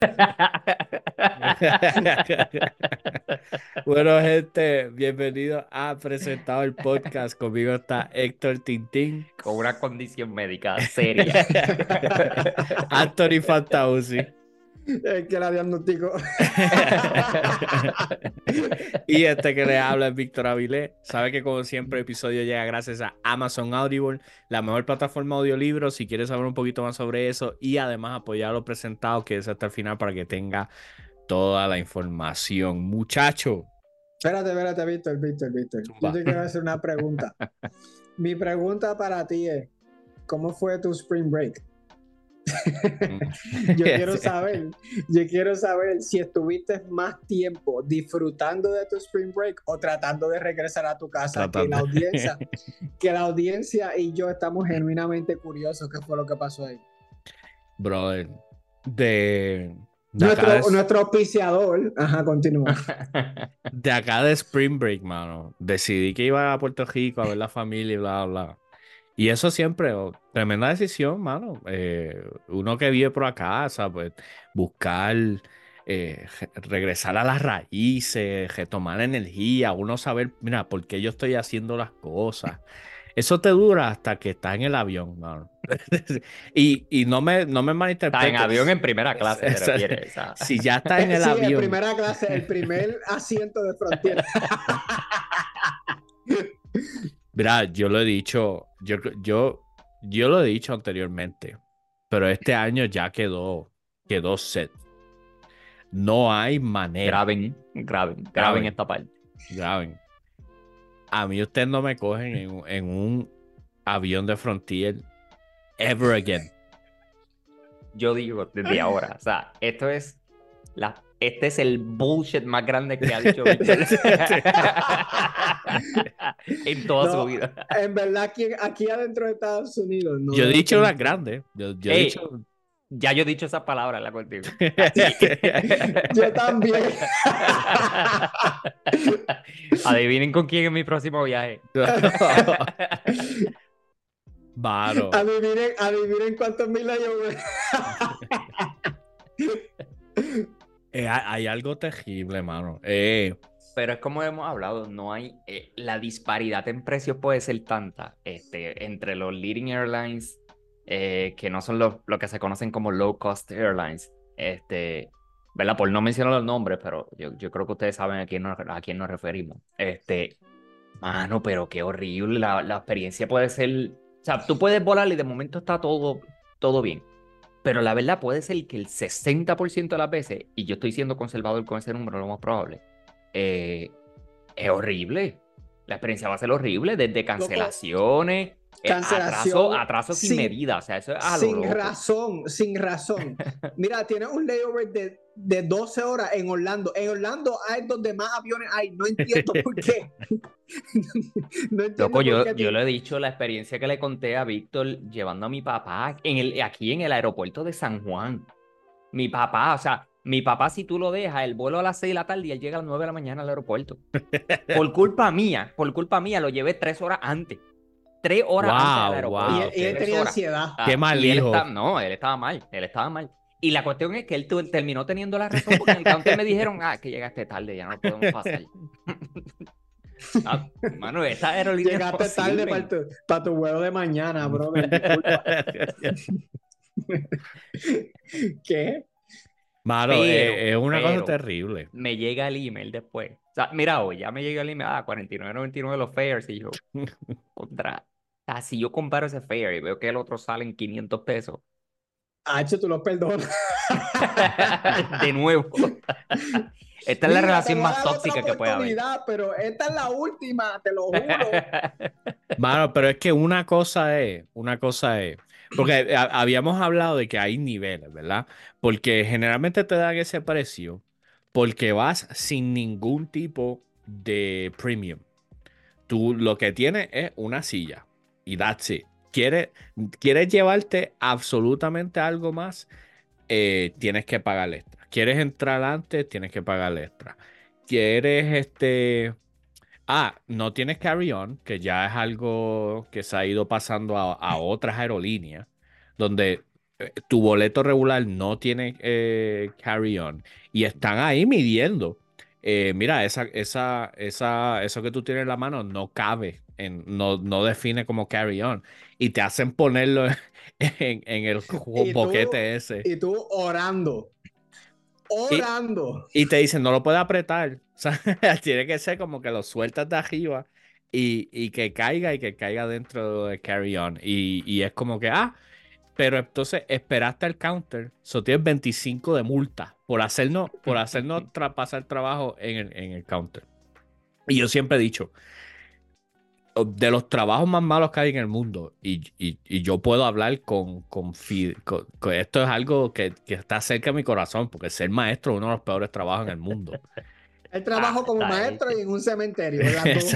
Bueno, gente, bienvenido a Presentado el Podcast. Conmigo está Héctor Tintín, Con una condición médica seria. Anthony Fantauci Es que la diagnostico. y este que le habla es Víctor Avilés. Sabe que como siempre el episodio llega gracias a Amazon Audible, la mejor plataforma de audiolibros. Si quieres saber un poquito más sobre eso y además apoyar a los presentados, que es hasta el final para que tenga toda la información. Muchacho, Espérate, Víctor. Yo zumba. te quiero hacer una pregunta. Mi pregunta para ti es, ¿cómo fue tu spring break? Yo quiero saber si estuviste más tiempo disfrutando de tu spring break o tratando de regresar a tu casa, Tratando. que la audiencia y yo estamos genuinamente curiosos qué fue lo que pasó ahí. Brother, de acá Nuestro auspiciador, continúa. de acá de Spring Break, mano, decidí que iba a Puerto Rico a ver la familia y bla, bla, bla. Y eso siempre, tremenda decisión, mano. Uno que vive por acá, pues buscar, regresar a las raíces, retomar energía, uno saber, mira, por qué yo estoy haciendo las cosas. Eso te dura hasta que estás en el avión, mano. Y no me Está en avión malinterpretes. en primera clase, te refieres. Si ya estás en el Sí, en avión, primera clase, el primer asiento de frontera. mira, yo lo he dicho, yo lo he dicho anteriormente, pero este año ya quedó set. No hay manera. Graben Graben, esta parte. graben. A mí ustedes no me cogen en un avión de Frontier ever again. Yo digo desde ahora, o sea, este es el bullshit más grande que ha dicho Víctor en toda su No, vida. en verdad, aquí adentro de Estados Unidos, no Yo he debo dicho las tener. grandes. Yo he dicho. Ey, ya yo he dicho esa palabra, la contigo. Así. Yo también. Adivinen con quién es mi próximo viaje. Varo. Adivinen cuántos mil años. Hay algo terrible, mano. Pero es como hemos hablado, no hay la disparidad en precios puede ser tanta entre los leading airlines que no son lo que se conocen como low cost airlines, ¿verdad? Por no mencionar los nombres, pero yo creo que ustedes saben a quién nos referimos. Mano, pero qué horrible, la experiencia puede ser, o sea, tú puedes volar y de momento está todo bien. Pero la verdad puede ser que el 60% de las veces, y yo estoy siendo conservador con ese número, lo más probable, eh, es horrible. La experiencia va a ser horrible, desde cancelaciones, Cancelación atrasos sin medida, o sea, eso es a lo sin loco. razón. Mira, tienes un layover de 12 horas en Orlando. En Orlando hay donde más aviones hay. No entiendo por qué. No entiendo Loco, por yo qué. lo he dicho, la experiencia que le conté a Víctor llevando a mi papá aquí en el aeropuerto de San Juan. Mi papá, o sea, mi papá, si tú lo dejas, el vuelo a las 6 de la tarde y él llega a las 9 de la mañana al aeropuerto. Por culpa mía, lo llevé 3 horas antes. 3 horas antes al Wow, aeropuerto. wow. Y él Tres tenía horas. ansiedad. Qué mal hijo. No, él estaba mal. Y la cuestión es que él terminó teniendo la razón porque en el counter me dijeron, que llegaste tarde, ya no lo podemos pasar. Mano, esta aerolínea Llegaste tarde para tu vuelo de mañana, brother. Disculpa. ¿Qué? Mano, es una cosa Pero, terrible. me llega el email después. O sea, mira, hoy ya me llega el email, 49.99 los fares, y yo, si yo comparo ese fare y veo que el otro sale en 500 pesos, Hacho, tú lo perdonas. de nuevo, esta es la Mira, te relación voy a más dar otra tóxica que puede haber. oportunidad, pero esta es la última, te lo juro. Mano, pero es que una cosa es, porque habíamos hablado de que hay niveles, ¿verdad? Porque generalmente te dan ese precio porque vas sin ningún tipo de premium. Tú lo que tienes es una silla y that's it. ¿Quieres llevarte absolutamente algo más? Tienes que pagar extra. ¿Quieres entrar antes? Tienes que pagar extra. ¿Quieres no tienes carry-on, que ya es algo que se ha ido pasando a otras aerolíneas, donde tu boleto regular no tiene carry-on y están ahí midiendo. Mira, eso que tú tienes en la mano no cabe, no define como carry-on y te hacen ponerlo en el Y tú, boquete ese. y tú orando. Y, Orando. y te dicen, no lo puedes apretar. O sea, tiene que ser como que lo sueltas de arriba y que caiga dentro del carry-on. Y es como que, pero entonces esperaste el counter. So tienes 25 de multa por hacernos traspasar trabajo en el counter. Y yo siempre he dicho, de los trabajos más malos que hay en el mundo, y yo puedo hablar esto es algo que está cerca de mi corazón, porque ser maestro es uno de los peores trabajos en el mundo. Él trabajo como está maestro hecho. y en un cementerio, las dos.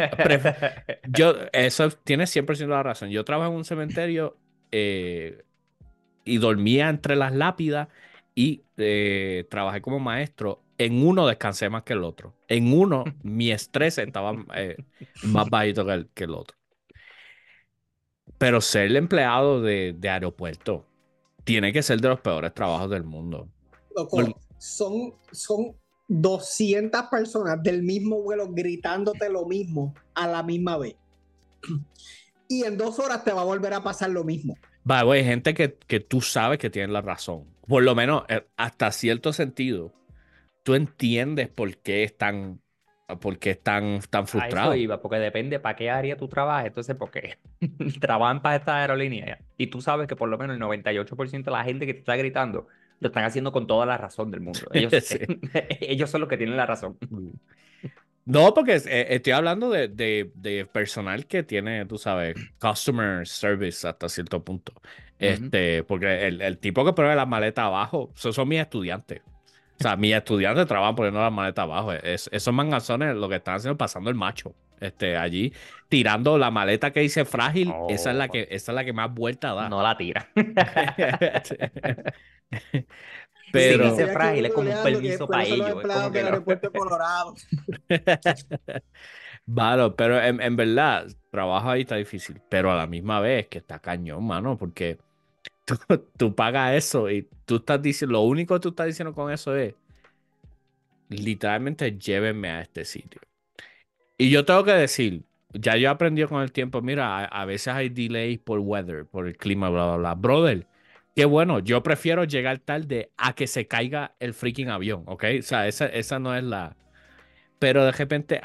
Eso tiene 100% la razón. Yo trabajo en un cementerio y dormía entre las lápidas y trabajé como maestro. En uno descansé más que el otro. En uno mi estrés estaba más bajito que el otro. Pero ser el empleado de aeropuerto tiene que ser de los peores trabajos del mundo. Loco, son 200 personas del mismo vuelo gritándote lo mismo a la misma vez. Y en 2 horas te va a volver a pasar lo mismo. Hay gente que tú sabes que tiene la razón. Por lo menos, hasta cierto sentido, tú entiendes por qué están tan A eso frustrados. iba, porque depende para qué área tú trabajas. Entonces, porque trabajan para esta aerolínea y tú sabes que por lo menos el 98% de la gente que te está gritando lo están haciendo con toda la razón del mundo. Ellos, Sí. ellos son los que tienen la razón. No, porque estoy hablando de personal que tiene, tú sabes, customer service hasta cierto punto. Porque el tipo que pone las maletas abajo, esos son mis estudiantes. O sea, mis estudiantes trabajan poniendo las maletas abajo. Esos mangazones lo que están haciendo es pasando el macho. Allí, tirando la maleta que dice frágil, esa es la que más vuelta da. No la tira. Si Mira, Pero, dice estoy aquí frágil, es como un googleando que permiso para después son los ellos. Es como empleados que del no. aeropuerto de Colorado. pero en verdad, trabajo ahí está difícil. Pero a la misma vez que está cañón, mano, porque tú, tú pagas eso y tú estás diciendo, lo único que tú estás diciendo con eso es, literalmente, llévenme a este sitio. Y yo tengo que decir, ya yo he aprendido con el tiempo, mira, a veces hay delays por weather, por el clima, bla, bla, bla. Brother, qué bueno, yo prefiero llegar tarde a que se caiga el freaking avión, ¿ok? O sea, esa no es la... Pero de repente,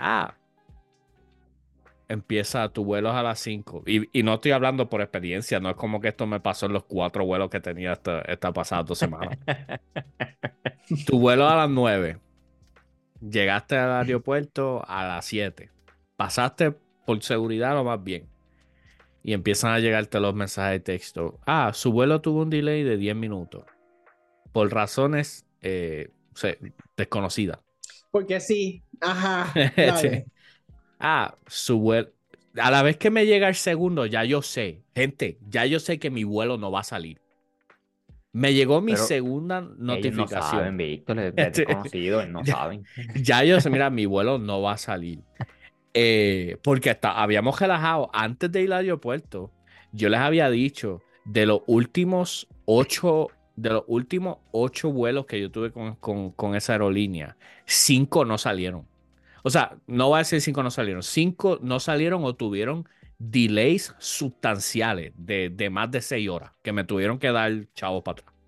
empieza tu vuelo a las 5. Y no estoy hablando por experiencia, no es como que esto me pasó en los 4 vuelos que tenía esta pasada 2 semanas. Tu vuelo a las 9. Llegaste al aeropuerto a las 7. Pasaste por seguridad lo más bien. Y empiezan a llegarte los mensajes de texto. Su vuelo tuvo un delay de 10 minutos. Por razones desconocidas. Porque sí, ajá, Sí. dale. Su vuelo. A la vez que me llega el segundo, ya yo sé, gente, ya yo sé que mi vuelo no va a salir. Me llegó mi Pero segunda ellos no notificación. saben, Víctor, es desconocido, ellos no Ya, saben. ya yo sé, mira, mi vuelo no va a salir. Porque habíamos relajado antes de ir al aeropuerto. Yo les había dicho de los últimos 8 vuelos que yo tuve con esa aerolínea, 5 no salieron. O sea, no voy a decir 5 no salieron. 5 no salieron o tuvieron delays sustanciales de más de 6 horas que me tuvieron que dar chavos para atrás.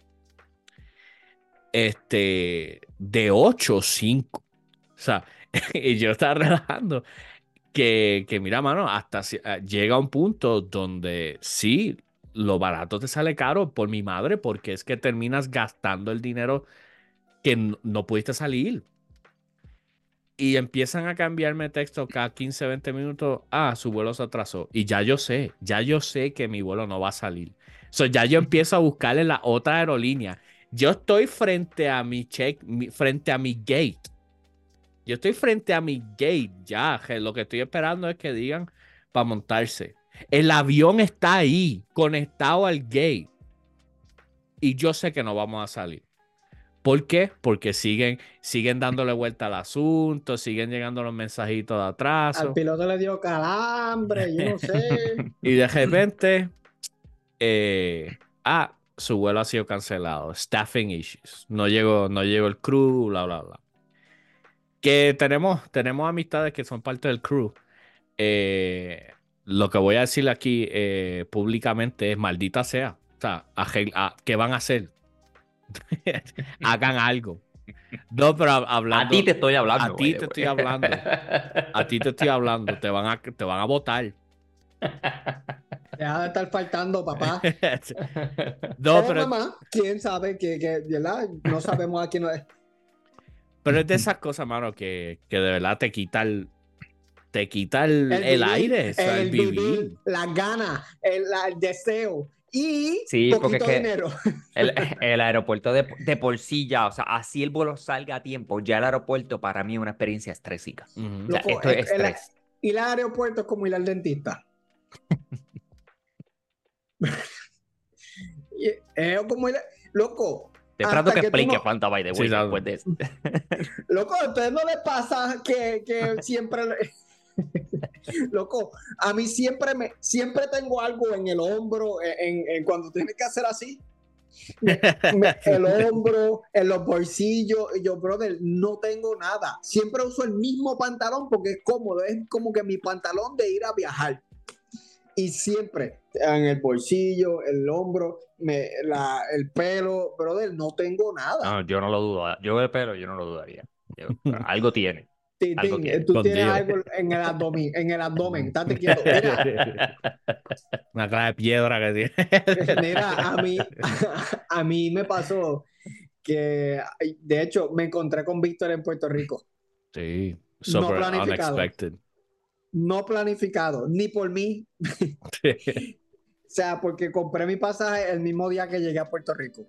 De 8, 5. O sea, y yo estaba relajando. Que mira, mano, llega un punto donde sí, lo barato te sale caro por mi madre, porque es que terminas gastando el dinero que no pudiste salir. Y empiezan a cambiarme texto cada 15, 20 minutos. Su vuelo se atrasó. Y ya yo sé que mi vuelo no va a salir. Ya yo empiezo a buscarle la otra aerolínea. Yo estoy frente a frente a mi gate. Yo estoy frente a mi gate ya. Lo que estoy esperando es que digan para montarse. El avión está ahí, conectado al gate. Y yo sé que no vamos a salir. ¿Por qué? Porque siguen dándole vuelta al asunto, siguen llegando los mensajitos de Al atraso. piloto le dio calambre, yo no sé. Y de repente, su vuelo ha sido cancelado. Staffing issues. No llegó el crew, bla, bla, bla. Que tenemos amistades que son parte del crew. Lo que voy a decir aquí públicamente es maldita sea. O sea, ¿qué van a hacer? Hagan algo. No, pero hablando. A ti te estoy hablando. A ti te estoy hablando. A ti te estoy hablando. Te van a votar. Deja de estar faltando, papá. No, O pero, mamá, quién sabe ¿verdad? No sabemos a quién es. pero es de esas cosas, mano, que de verdad te quita el vivir, aire, o sea, el vivir. las ganas, el deseo y Sí, porque poquito es que dinero. el aeropuerto de por sí ya, o sea, así el vuelo salga a tiempo, ya el aeropuerto para mí es una experiencia estrésica. Ujú. O sea, Loco, esto es estrés. ir al aeropuerto es como ir al dentista. Es como ir, loco. Te trato hasta que que tú explique no- Fanta by the way Sí, claro. después de eso. Loco, a ustedes no les pasa que siempre. Loco, a mí siempre tengo algo en el hombro, cuando tienes que hacer así. El hombro, en los bolsillos. Y yo, brother, no tengo nada. Siempre uso el mismo pantalón porque es cómodo. Es como que mi pantalón de ir a viajar. Y siempre en el bolsillo, el hombro, el pelo, brother, no tengo nada. No, yo no lo dudo. Yo de pelo, yo no lo dudaría. Algo tiene. Algo Titín, tiene. tú tienes Escondido. algo en el abdomen, estate quieto. Mira, Una cara de piedra que tiene. mira, a mí me pasó que, de hecho, me encontré con Víctor en Puerto Rico. Sí, No super planificado. unexpected. No planificado, ni por mí. O sea, porque compré mi pasaje el mismo día que llegué a Puerto Rico.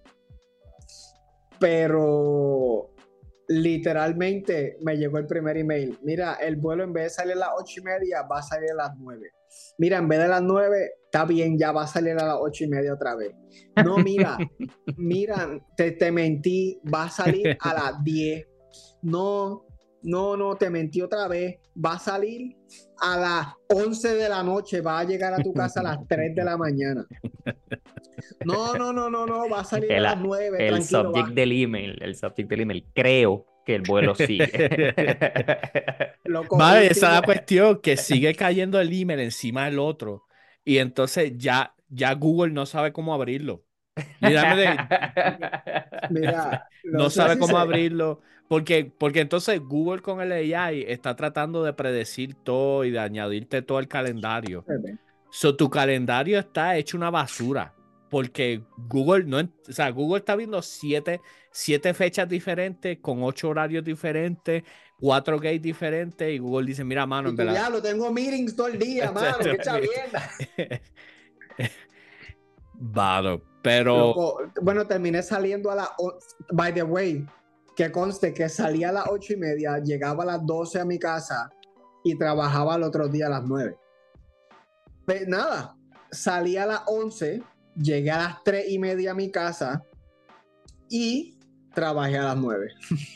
Pero literalmente me llegó el primer email. Mira, el vuelo en vez de salir a las 8:30 va a salir a las 9. Mira, en vez de las 9, está bien, ya va a salir a las 8:30 otra vez. No, mira, te mentí, va a salir a las 10. No, te mentí otra vez. Va a salir a las 11 de la noche, va a llegar a tu casa a las 3 de la mañana. No, va a salir a las 9, el tranquilo. el subject del email, creo que el vuelo sigue. Loco, Madre, esa es último. la cuestión, que sigue cayendo el email encima del otro. Y entonces ya Google no sabe cómo abrirlo. Literalmente, Mira, no sé sabe si cómo abrirlo. Porque entonces Google con el AI está tratando de predecir todo y de añadirte todo el calendario. So, tu calendario está hecho una basura. Porque Google o sea, Google está viendo siete fechas diferentes, con 8 horarios diferentes, 4 gates diferentes, y Google dice, mira, mano, Y en tú, verdad. diablo, tengo meetings todo el día, mano, qué chavienda. Vado, pero Loco, bueno, terminé saliendo by the way, que conste que salía a las 8:30, llegaba a las 12 a mi casa y trabajaba el otro día a las 9. Pues nada, salí a las 11, llegué a las 3:30 a mi casa y trabajé a las 9.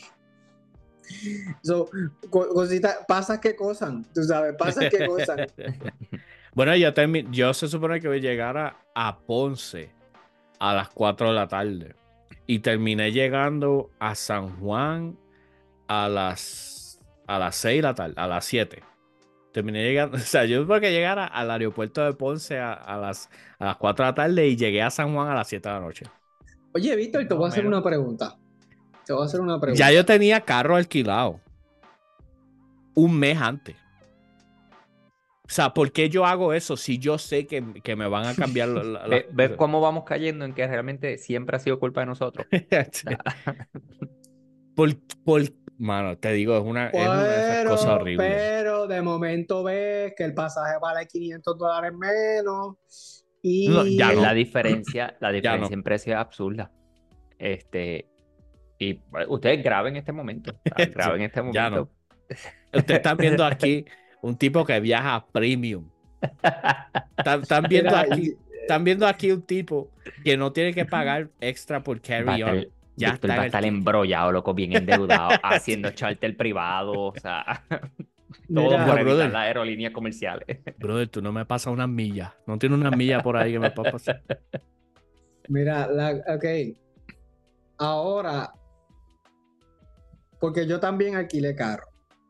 So, pasas que cosas, tú sabes, pasas que cosas. bueno, yo se supone que voy a llegar a Ponce a las 4 de la tarde y terminé llegando a San Juan a las 6 de la tarde, a las 7. Terminé llegando, o sea, yo tuve que llegar al aeropuerto de Ponce a las 4 de la tarde y llegué a San Juan a las 7 de la noche. Oye, Víctor, te voy a hacer una pregunta. Ya yo tenía carro alquilado un mes antes. O sea, ¿por qué yo hago eso si yo sé que me van a cambiar ¿Ves cómo vamos cayendo en que realmente siempre ha sido culpa de nosotros? Mano, te digo, es una de esas cosas horribles. Pero de momento ves que el pasaje vale $500 menos y No, ya no. La diferencia no. en precio es absurda. Y ustedes graben este momento. Graben este momento. Ya no. Ustedes están viendo aquí un tipo que viaja premium. Están viendo aquí un tipo que no tiene que pagar extra por carry-on. Ya Víctor va a estar embrollado, loco, bien endeudado, haciendo charter privado, o sea, todo por evitar las aerolíneas comerciales. Brother, tú no me pasas unas millas. No tienes unas millas por ahí que me puedas pasar. Mira, ok. Ahora, porque yo también alquilé carro.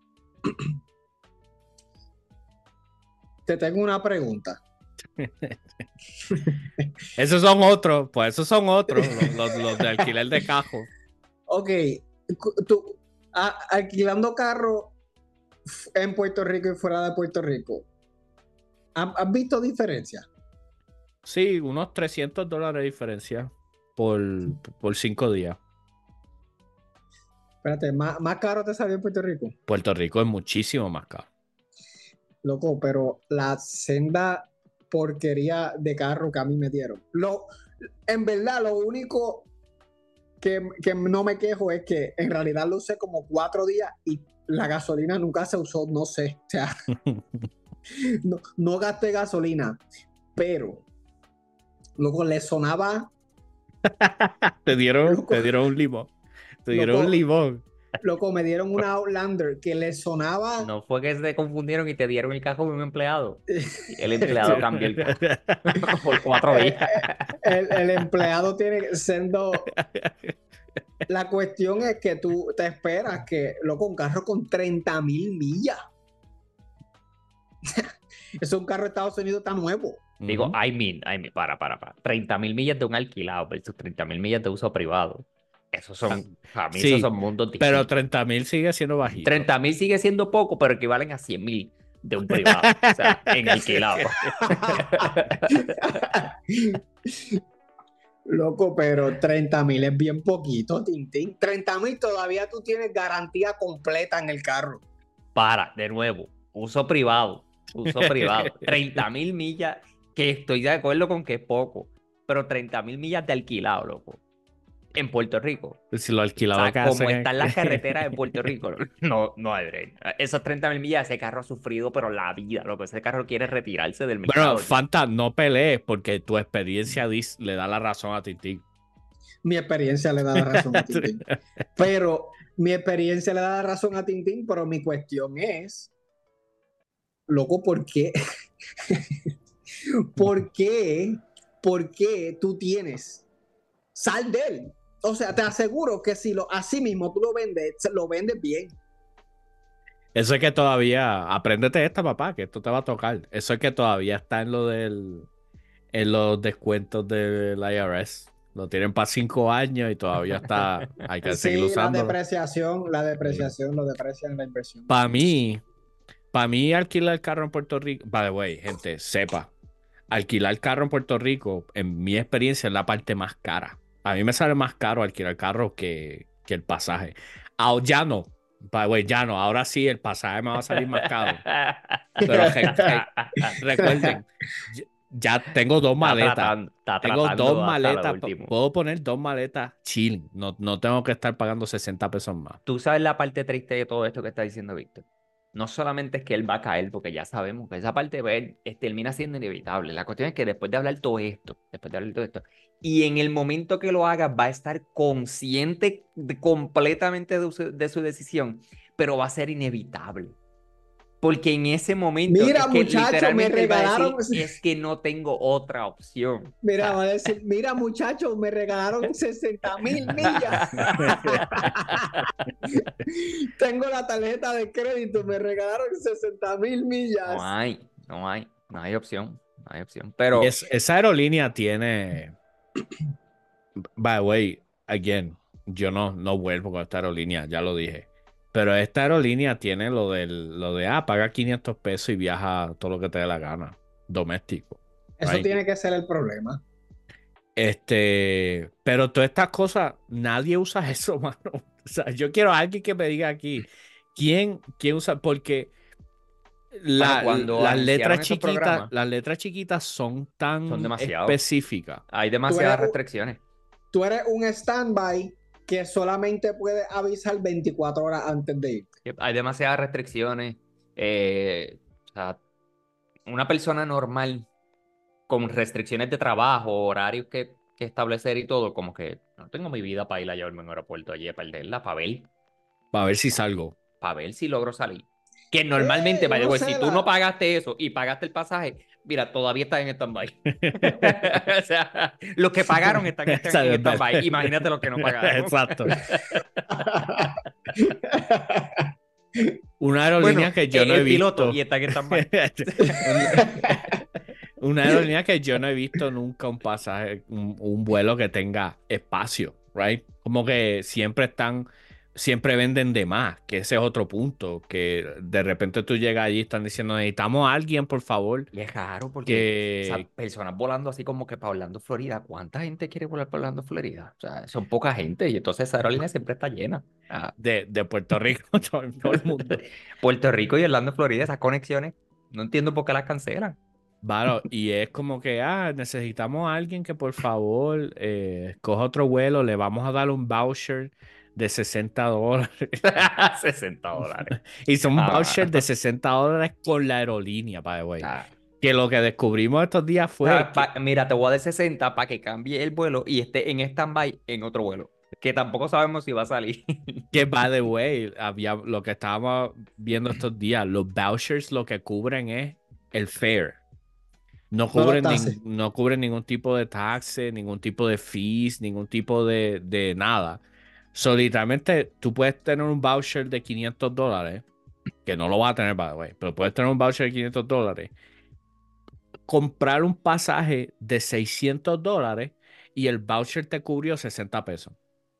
Te tengo una pregunta. Esos son otros, pues esos son otros, los de alquiler de cajo. Ok, tú alquilando carro en Puerto Rico y fuera de Puerto Rico, ¿has visto diferencia? Sí, unos $300 de diferencia por 5 días. Espérate, ¿más caro te salió en Puerto Rico? Puerto Rico es muchísimo más caro. Loco, pero la senda porquería de carro que a mí me dieron. En verdad, lo único que no me quejo es que en realidad lo usé como 4 días y la gasolina nunca se usó, no sé. O sea, no gasté gasolina, pero luego le sonaba. Te dieron Loco, un limón. Te dieron un loco, limón. loco, me dieron una Outlander que le sonaba. No fue que se confundieron y te dieron el cajo de un empleado. El empleado cambió el cajo por 4 días. El empleado tiene siendo. La cuestión es que tú te esperas que, loco, un carro con 30,000 millas. Es un carro de Estados Unidos tan nuevo. Digo, Ujú. para. 30.000 millas de un alquilado versus 30.000 millas de uso privado. Esos son, para mí, esos Sí, son mundos pero distintos. 30,000 sigue siendo bajito. 30.000 sigue siendo poco, pero equivalen a 100.000 de un privado. O sea, en alquilado. Loco, pero 30,000 es bien poquito, Tintín. 30,000 todavía tú tienes garantía completa en el carro. De nuevo, uso privado. 30.000 millas, que estoy de acuerdo con que es poco, pero 30.000 millas de alquilado, loco. En Puerto Rico. Si lo O alquilado sea, que como hacen están las carreteras de Puerto Rico, no hay break. Esas 30.000 millas, ese carro ha sufrido, pero la vida, loco. Ese carro quiere retirarse del mercado. Bueno, Fanta, no pelees porque tu experiencia le da la razón a Tintín. Mi experiencia le da la razón a Tintín. Pero mi experiencia le da la razón a Tintín, pero mi cuestión es, loco, ¿por qué? ¿Por qué tú tienes sal de él? O sea, te aseguro que si así mismo tú lo vendes bien. Eso es que todavía, apréndete esta, papá, que esto te va a tocar. Eso es que todavía está en los descuentos del IRS. Lo tienen para 5 años y todavía está, hay que seguir Sí, usándolo. la depreciación, lo deprecian la inversión. Para mí alquilar el carro en Puerto Rico, by the way, gente, sepa, alquilar el carro en Puerto Rico, en mi experiencia, es la parte más cara. A mí me sale más caro alquilar el carro que el pasaje. Ya no, by the way, ya no. Ahora sí, el pasaje me va a salir más caro. Pero recuerden, ya tengo 2 maletas. Está Tengo 2 tratando hasta lo maletas. último. Puedo poner 2 maletas chilling. No tengo que estar pagando 60 pesos más. Tú sabes la parte triste de todo esto que está diciendo Víctor. No solamente es que él va a caer, porque ya sabemos que esa parte de él termina siendo inevitable. La cuestión es que después de hablar todo esto, y en el momento que lo haga, va a estar consciente completamente de su decisión, pero va a ser inevitable. Porque en ese momento Mira, es que muchacho, me literalmente él va a decir, regalaron. es que no tengo otra opción. Mira, O va a sea, decir, mira, muchacho, me regalaron 60,000 millas. Tengo la tarjeta de crédito, me regalaron 60,000 millas. no hay opción. No hay opción. Y Pero esa aerolínea tiene. By the way, again, yo no vuelvo con esta aerolínea, ya lo dije. Pero esta aerolínea tiene lo de paga 500 pesos y viaja todo lo que te dé la gana. Doméstico. Eso Right? tiene que ser el problema. Pero todas estas cosas, nadie usa eso, mano. O sea, yo quiero a alguien que me diga aquí, ¿quién usa? Porque cuando las anunciaron letras esos chiquitas, programas, las letras chiquitas son tan son demasiado. específicas. Hay demasiadas restricciones. Tú eres un standby que solamente puede avisar 24 horas antes de ir. Hay demasiadas restricciones. O sea, una persona normal con restricciones de trabajo, horarios que establecer y todo, como que no tengo mi vida para ir a llevarme a un aeropuerto allí a perderla, Para ver si salgo. para ver si logro salir. Que normalmente, Yo no sé, si tú no pagaste eso y pagaste el pasaje, mira, todavía están en stand-by. O sea, los que pagaron están en Exacto. stand-by. Imagínate los que no pagaron. Exacto. Una Bueno, aerolínea que yo no he el piloto visto. y están en stand-by. Una aerolínea que yo no he visto nunca un pasaje, un vuelo que tenga espacio, right? Como que siempre venden de más, que ese es otro punto, que de repente tú llegas allí y están diciendo, necesitamos a alguien, por favor, Y es raro porque, o sea, que personas volando así como que para Orlando, Florida. ¿Cuánta gente quiere volar para Orlando, Florida? O sea, son poca gente y entonces esa aerolínea siempre está llena. Ah, de Puerto Rico, todo el mundo. Puerto Rico y Orlando, Florida, esas conexiones, no entiendo por qué las cancelan. Claro, y es como que, necesitamos a alguien que por favor coja otro vuelo, le vamos a dar un voucher de $60. $60. Y son Ah, vouchers de $60 con la aerolínea, by the way. ah. Que lo que descubrimos estos días fue Mira, te voy a dar 60 para que cambie el vuelo y esté en stand-by en otro vuelo. Que tampoco sabemos si va a salir. que, by the way, lo que estábamos viendo estos días, los vouchers lo que cubren es el fare. No No los cubren, taxes. no cubren ningún tipo de taxe, ningún tipo de fees, ningún tipo de nada. So, literalmente, tú puedes tener un voucher de $500, que no lo vas a tener, by the way, pero puedes tener un voucher de $500, comprar un pasaje de $600 y el voucher te cubrió 60 pesos.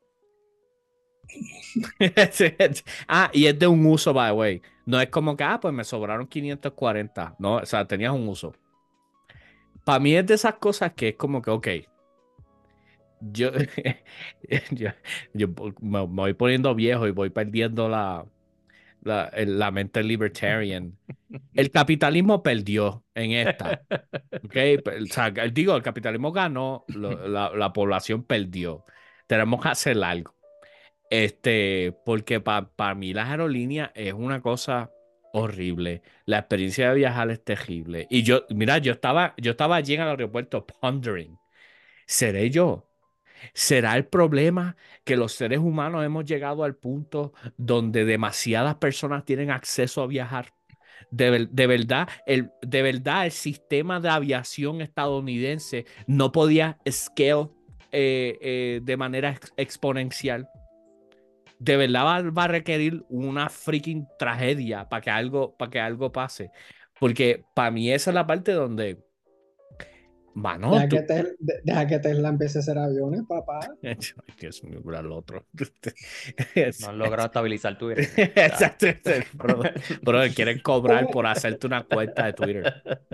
Y es de un uso, by the way. No es como que, pues me sobraron 540. No, o sea, tenías un uso. Para mí es de esas cosas que es como que, ok, yo, yo, yo me voy poniendo viejo y voy perdiendo la mente libertarian. El capitalismo perdió en esta. ¿Ok? O sea, digo, el capitalismo ganó, la población perdió. Tenemos que hacer algo. Porque para mí las aerolíneas es una cosa horrible. La experiencia de viajar es terrible. Y mira, yo estaba allí en el aeropuerto pondering. ¿Seré yo? ¿Será el problema que los seres humanos hemos llegado al punto donde demasiadas personas tienen acceso a viajar? De verdad, el sistema de aviación estadounidense no podía scale de manera exponencial. De verdad va a requerir una freaking tragedia para que algo pase. Porque para mí esa es la parte donde, mano, Deja que Tesla empiece a hacer aviones, papá. Ay, Dios mío, era el otro. No han logrado estabilizar Twitter. Exacto. Bro, quieren cobrar ¿Cómo? por hacerte una cuenta de Twitter.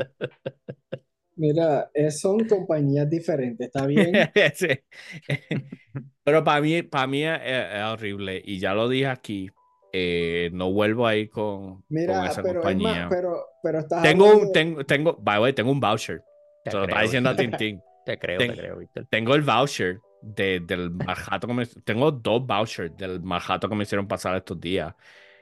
Mira, son compañías diferentes, ¿está bien? Sí. Pero para mí es horrible. Y ya lo dije aquí. No vuelvo a ir con Mira, esa pero es más, compañía. pero estás Tengo un, hablando. by the way, tengo un voucher. Te Se lo está creo, diciendo a Víctor. Tintín. Te Ten- creo, Víctor. Tengo el voucher del más jato tengo 2 vouchers del más jato que me hicieron pasar estos días.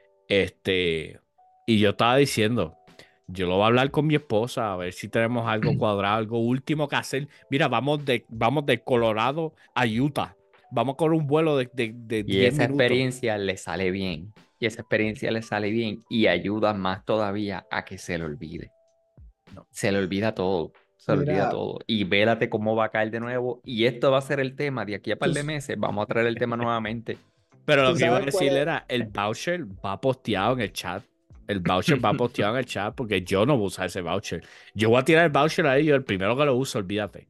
Y yo estaba diciendo, yo lo voy a hablar con mi esposa a ver si tenemos algo cuadrado, algo último que hacer. Mira, vamos de Colorado a Utah. Vamos con un vuelo de Y 10 esa minutos. experiencia le sale bien. Y esa experiencia le sale bien y ayuda más todavía a que se le olvide. No. Se le olvida todo. Se le olvida Mira, todo. Y vélate cómo va a caer de nuevo. Y esto va a ser el tema de aquí a par de meses. Vamos a traer el tema nuevamente. Pero lo ¿tú que iba a sabes cuál decir es? era, el voucher va posteado en el chat. El voucher va posteado en el chat porque yo no voy a usar ese voucher. Yo voy a tirar el voucher ahí, yo el primero que lo uso, olvídate.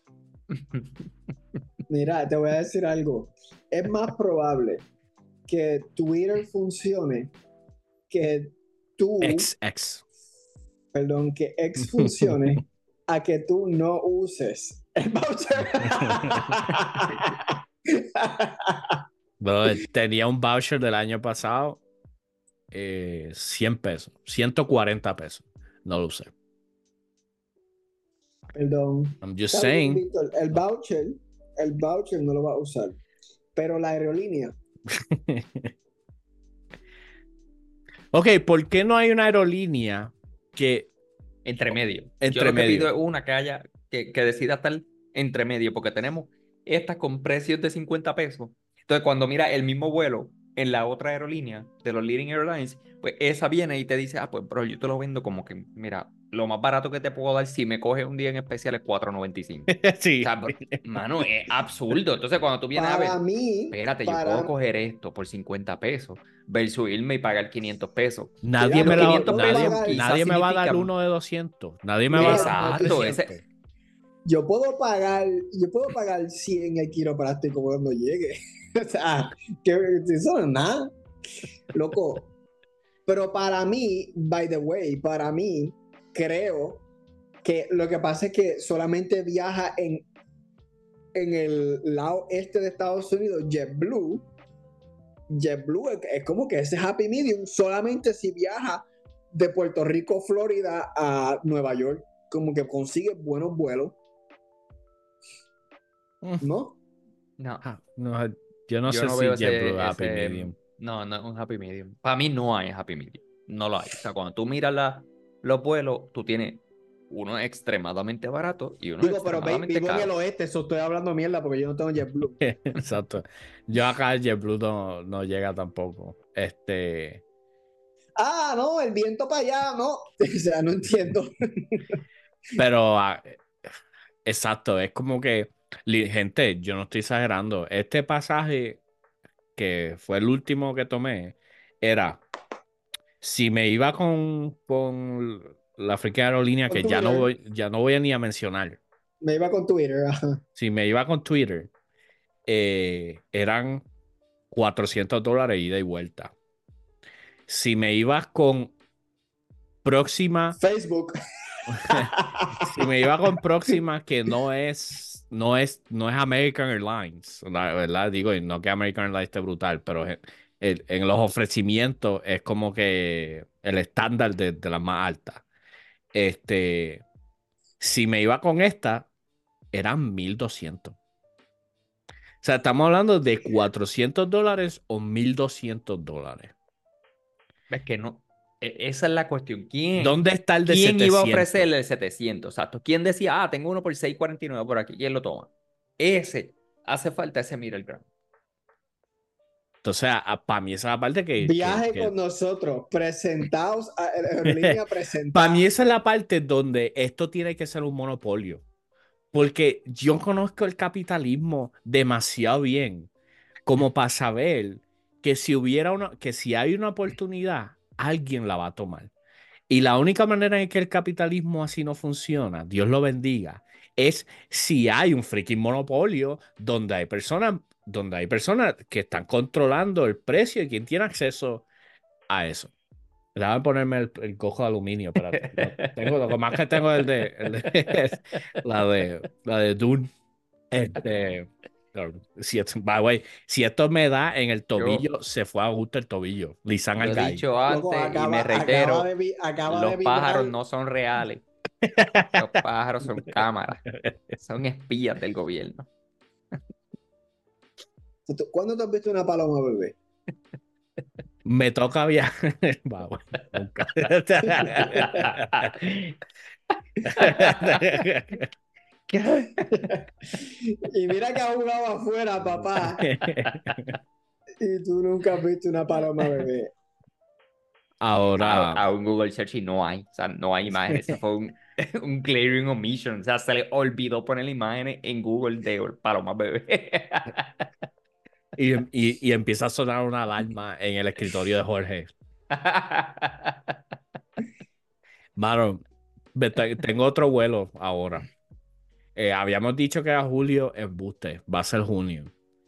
Mira, te voy a decir algo. Es más probable que Twitter funcione que tú, perdón, que X funcione a que tú no uses el voucher. Bro, tenía un voucher del año pasado, 100 pesos, 140 pesos. No lo usé. Perdón. I'm just Está bien, saying. Víctor, el voucher no lo va a usar, pero la aerolínea. Ok, ¿por qué no hay una aerolínea que Entre medio. Entre Yo lo que medio. pido es una que decida estar entre medio, porque tenemos estas con precios de 50 pesos. Entonces, cuando mira el mismo vuelo en la otra aerolínea de los leading airlines, pues esa viene y te dice, pues, bro, yo te lo vendo como que, mira, lo más barato que te puedo dar si me coges un día en especial es $4.95. Sí. O sea, mano, es absurdo. Entonces, cuando tú vienes a ver, Para mí, espérate, yo puedo coger esto por 50 pesos versus irme y pagar 500 pesos. Nadie mira, me, Los yo 500 puedo pesos pagar, quizás nadie me va a dar significan... uno de 200. Nadie me va a mira, dar uno de Exacto, 300. yo puedo pagar 100 el quiropráctico cuando llegue. O sea, que eso no es nada, loco. Pero para mí, by the way, para mí, creo que lo que pasa es que solamente viaja en el lado este de Estados Unidos, JetBlue. JetBlue es como que ese happy medium solamente si viaja de Puerto Rico, Florida a Nueva York, como que consigue buenos vuelos, ¿no? No, No, yo no yo sé no si veo JetBlue es Happy ese... Medium. No, no es un happy medium. Para mí no hay happy medium. No lo hay. O sea, cuando tú miras los vuelos, tú tienes uno extremadamente barato y uno Digo, pero extremadamente vivo en el caro. oeste, eso estoy hablando mierda porque yo no tengo JetBlue. Exacto. Yo acá JetBlue no llega tampoco. Ah, no, el viento para allá, no. O sea, no entiendo. Pero exacto, es como que, gente, yo no estoy exagerando. Este pasaje que fue el último que tomé era, si me iba con la African Aerolínea, Con que Twitter, ya no voy a ni a mencionar. me iba con Twitter. Ajá. Si me iba con Twitter, eran $400 ida y vuelta. Si me ibas con Próxima, Facebook. si me iba con Próxima, que no es American Airlines, la verdad, digo, y no que American Airlines esté brutal, pero en los ofrecimientos es como que el estándar de las más altas. Si me iba con esta, eran 1,200. O sea, estamos hablando de $400 o $1,200. Es que no. Esa es la cuestión. ¿Quién, ¿Dónde está el de quién iba a 700? ofrecerle el 700? Exacto. ¿Quién decía, tengo uno por 6.49 por aquí? ¿Quién lo toma? Ese. Hace falta ese middle ground. Entonces, para mí esa es la parte Viaje con nosotros, presentados, aerolínea para presentada. mí esa es la parte donde esto tiene que ser un monopolio. Porque yo conozco el capitalismo demasiado bien como para saber que si hay una oportunidad, alguien la va a tomar. Y la única manera en que el capitalismo así no funciona, Dios lo bendiga, es si hay un freaking monopolio donde hay personas que están controlando el precio y quien tiene acceso a eso. Déjame ponerme el cojo de aluminio, espérate. Lo más que tengo es la de Dune. Claro, si esto me da en el Yo, tobillo, se fue a gusto el tobillo. Lisan yo al he gallo. dicho Loco, antes y me reitero, acaba de los vibrar. pájaros no son reales. Los pájaros son cámaras. Son espías del gobierno. ¿Cuándo te has visto una paloma, bebé? Me toca viajar. Bueno, nunca. Y mira que ha jugado afuera, papá. Y tú nunca has visto una paloma, bebé. Ahora, A un Google Search y no hay. O sea, no hay imágenes. Eso fue un glaring omission. O sea, se le olvidó poner imágenes en Google de palomas bebé. y empieza a sonar una alarma en el escritorio de Jorge. Mano, tengo otro vuelo ahora. Habíamos dicho que era julio, embuste, va a ser junio.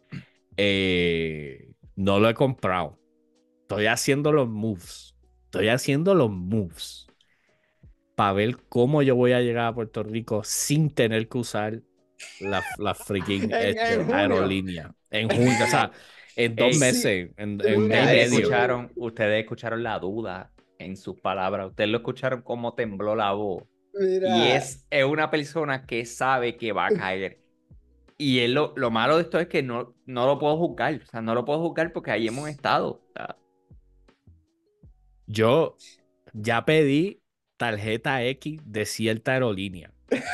No lo he comprado. Estoy haciendo los moves. Para ver cómo yo voy a llegar a Puerto Rico sin tener que usar la freaking En junio. aerolínea. En junio, o sea, en 2 Ey, meses, en mes y Mira, medio. ustedes escucharon la duda en sus palabras. Ustedes lo escucharon cómo tembló la voz. Y mira, es una persona que sabe que va a caer. Y él lo malo de esto es que no lo puedo juzgar. O sea, no lo puedo juzgar porque ahí hemos estado. O sea, Yo ya pedí tarjeta X de cierta aerolínea.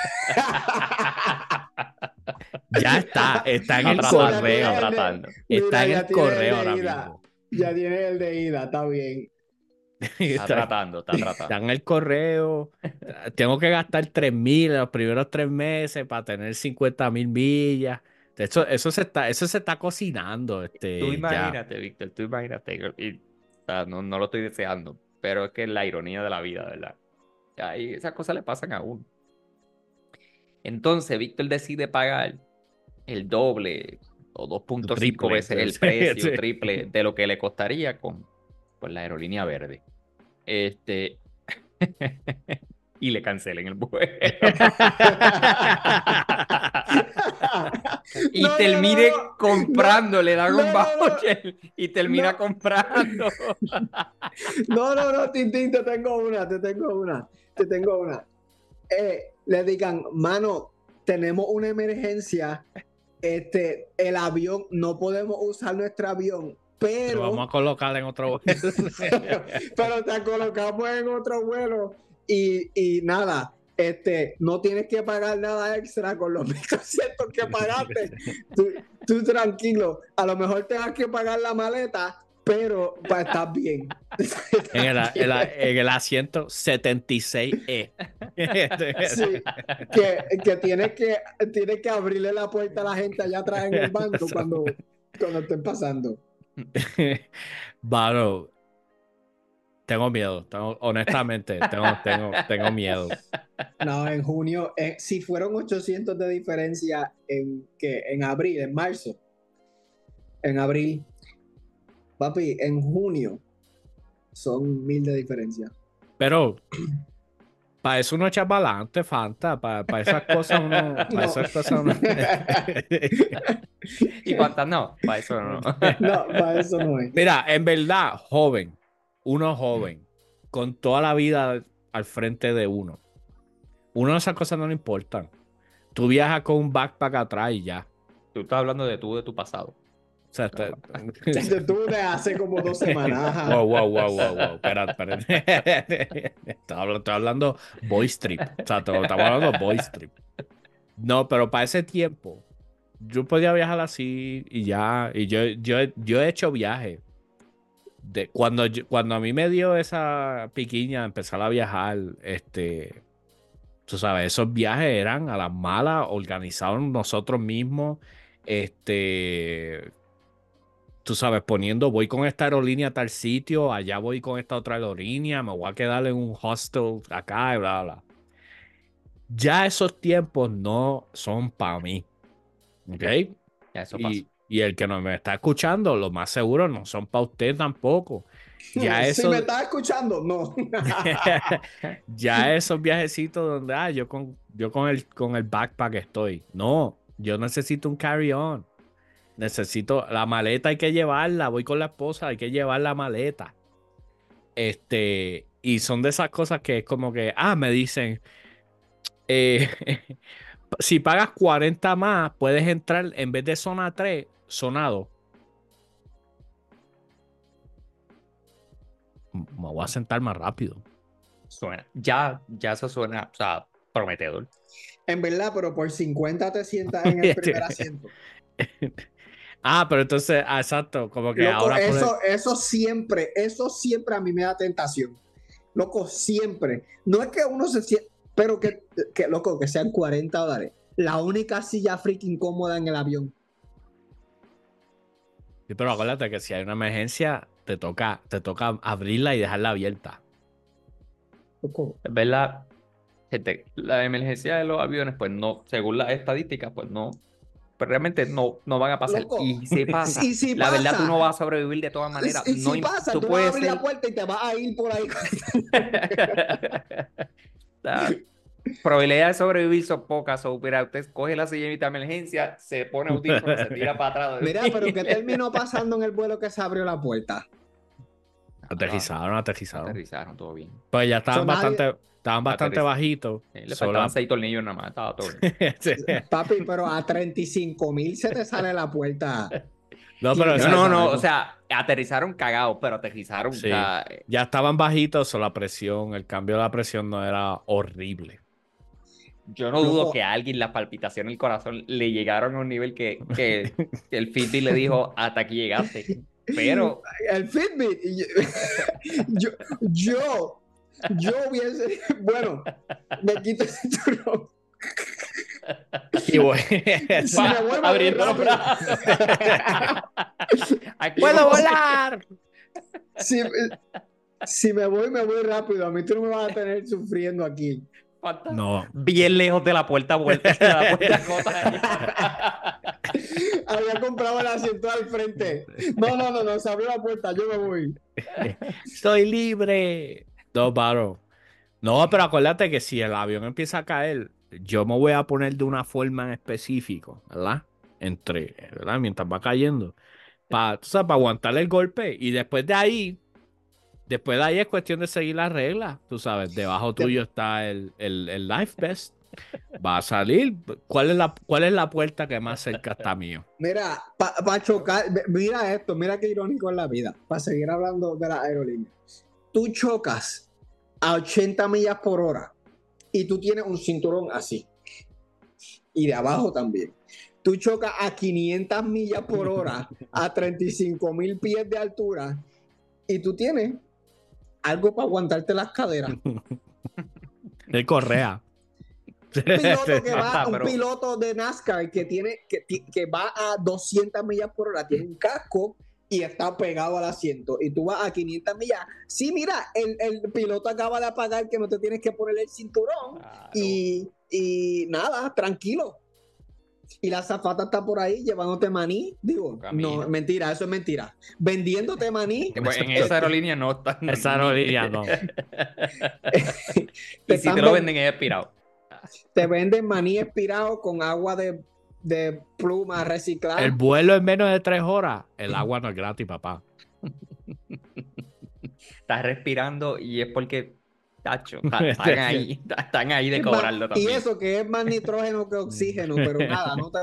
Ya está en el correo. está tratando. Está en Mira, el ya tiene correo el de ahora ida. mismo. Ya tiene el de ida, está bien. Está tratando. Está en el correo. Tengo que gastar 3,000 en los primeros 3 meses para tener 50,000 millas. Eso se está cocinando. Tú Ya. imagínate, Víctor, tú imagínate. O sea, no lo estoy deseando, pero es que es la ironía de la vida, ¿verdad? Ahí esas cosas le pasan a uno. Entonces, Víctor decide pagar el doble o 2.5 Triple, veces el sí. precio, triple de lo que le costaría con la aerolínea verde. Y le cancelen el vuelo. Y termine comprando, le dan un voucher y termina comprando. No, Tintín, te tengo una. Le digan, mano, tenemos una emergencia. El avión, no podemos usar nuestro avión, Lo pero vamos a colocar en otro vuelo. pero te colocamos en otro vuelo y nada, no tienes que pagar nada extra con los 1,200 que pagaste. Tú tranquilo, a lo mejor tengas que pagar la maleta, pero estás bien. En el asiento 76E. Sí, que tienes que abrirle la puerta a la gente allá atrás en el banco cuando estén pasando. Varo, tengo miedo. Honestamente, tengo miedo. No, en junio, si fueron 800 de diferencia en abril, en marzo, en abril, papi, en junio son 1,000 de diferencia. Pero para eso uno echa para adelante, Fanta. Para esas cosas uno. Para No. esas cosas uno. Y cuántas no, para eso no. No, para eso no es. Mira, en verdad, uno joven, con toda la vida al frente de uno. Uno de esas cosas no le importan. Tú viajas con un backpack atrás y ya. Tú estás hablando de tu pasado. O sea, Tú de hace como 2 semanas. Ajá. Wow. Espérate. Estoy hablando Boys Trip. O sea, estamos hablando Boys Trip. No, pero para ese tiempo, yo podía viajar así y ya. Y yo he hecho viajes. Cuando a mí me dio esa piquiña de empezar a viajar, tú sabes, esos viajes eran a las malas, organizados nosotros mismos, tú sabes, voy con esta aerolínea a tal sitio, allá voy con esta otra aerolínea, me voy a quedar en un hostel acá y bla, bla. Ya esos tiempos no son para mí, ¿ok? Ya eso pasó. Y el que no me está escuchando, lo más seguro no son para usted tampoco. Ya Si eso, me estás escuchando, no. ya esos viajecitos donde yo con el backpack estoy. No, yo necesito un carry-on. Necesito la maleta, hay que llevarla. Voy con la esposa, hay que llevar la maleta. Y son de esas cosas que es como que, me dicen, si pagas 40 más, puedes entrar en vez de zona 3, zona 2. Me voy a sentar más rápido. Suena. Ya eso suena, o sea, prometedor. En verdad, pero por 50 te sientas en el primer asiento. Pero entonces, exacto, como que Loco, ahora eso siempre a mí me da tentación. Loco, siempre. No es que uno se siente, pero que loco, que sean $40. La única silla freaking cómoda en el avión. Sí, pero acuérdate que si hay una emergencia, te toca abrirla y dejarla abierta. Loco. Es verdad, gente, la emergencia de los aviones, pues no, según las estadísticas, pues no, pero realmente no van a pasar. Loco, y si pasa, y si la verdad pasa, tú no vas a sobrevivir de todas maneras. Y si pasa, tú vas a puedes abrir la puerta y te vas a ir por ahí. La probabilidad de sobrevivir son pocas. Mira, usted coge la sillita de emergencia, se pone audífono, se tira para atrás. Mira, pero ¿qué terminó pasando en el vuelo que se abrió la puerta? Aterrizaron, todo bien. Pues ya estaban bastante bajitos. Le faltaban 6 tornillos nada más, estaba todo bien. Sí. Papi, pero a 35,000 se te sale la puerta. No, pero No, o sea, aterrizaron cagados, pero aterrizaron. Sí. O sea, Ya estaban bajitos, el cambio de la presión no era horrible. yo no dudo que a alguien la palpitación del corazón le llegaron a un nivel que el Fitbit le dijo, hasta aquí llegaste. Pero El Fitbit. Yo hubiese. Bueno, me quito el cinturón. Y voy. Si me voy, me voy abriendo los rápido. brazos. Aquí ¡Puedo volar! Si me voy rápido. A mí tú no me vas a tener sufriendo aquí. falta No. bien lejos de la puerta vuelta, de la puerta rota. Había comprado el asiento al frente. No, se abrió la puerta, yo me voy. ¡Estoy libre! No, paro. No, pero acuérdate que si el avión empieza a caer, yo me voy a poner de una forma en específico, ¿verdad? ¿Verdad? Mientras va cayendo. Para aguantar el golpe. Y después de ahí es cuestión de seguir las reglas. Tú sabes, debajo tuyo está el life vest. Va a salir. ¿Cuál es la puerta que más cerca está mío? Mira, para chocar, mira esto, mira qué irónico es la vida. Para seguir hablando de la aerolínea. Tú chocas a 80 millas por hora y tú tienes un cinturón así. Y de abajo también. Tú chocas a 500 millas por hora a 35,000 pies de altura y tú tienes algo para aguantarte las caderas. El correa. Un piloto de NASCAR que va a 200 millas por hora, tiene un casco y está pegado al asiento. Y tú vas a 500 millas. Sí, mira, el piloto acaba de apagar que no te tienes que poner el cinturón. Claro. Y nada, tranquilo. Y la azafata está por ahí llevándote maní. Digo, no, mentira, eso es mentira. Vendiéndote maní. Pues en esa aerolínea no está. Esa aerolínea no. Y si te lo venden es expirado. Te venden maní expirado con agua de pluma reciclada. El vuelo en menos de 3 horas. El agua no es gratis, papá. Estás respirando y es porque, tacho, están ahí de cobrarlo también. Y eso que es más nitrógeno que oxígeno, pero nada, no te...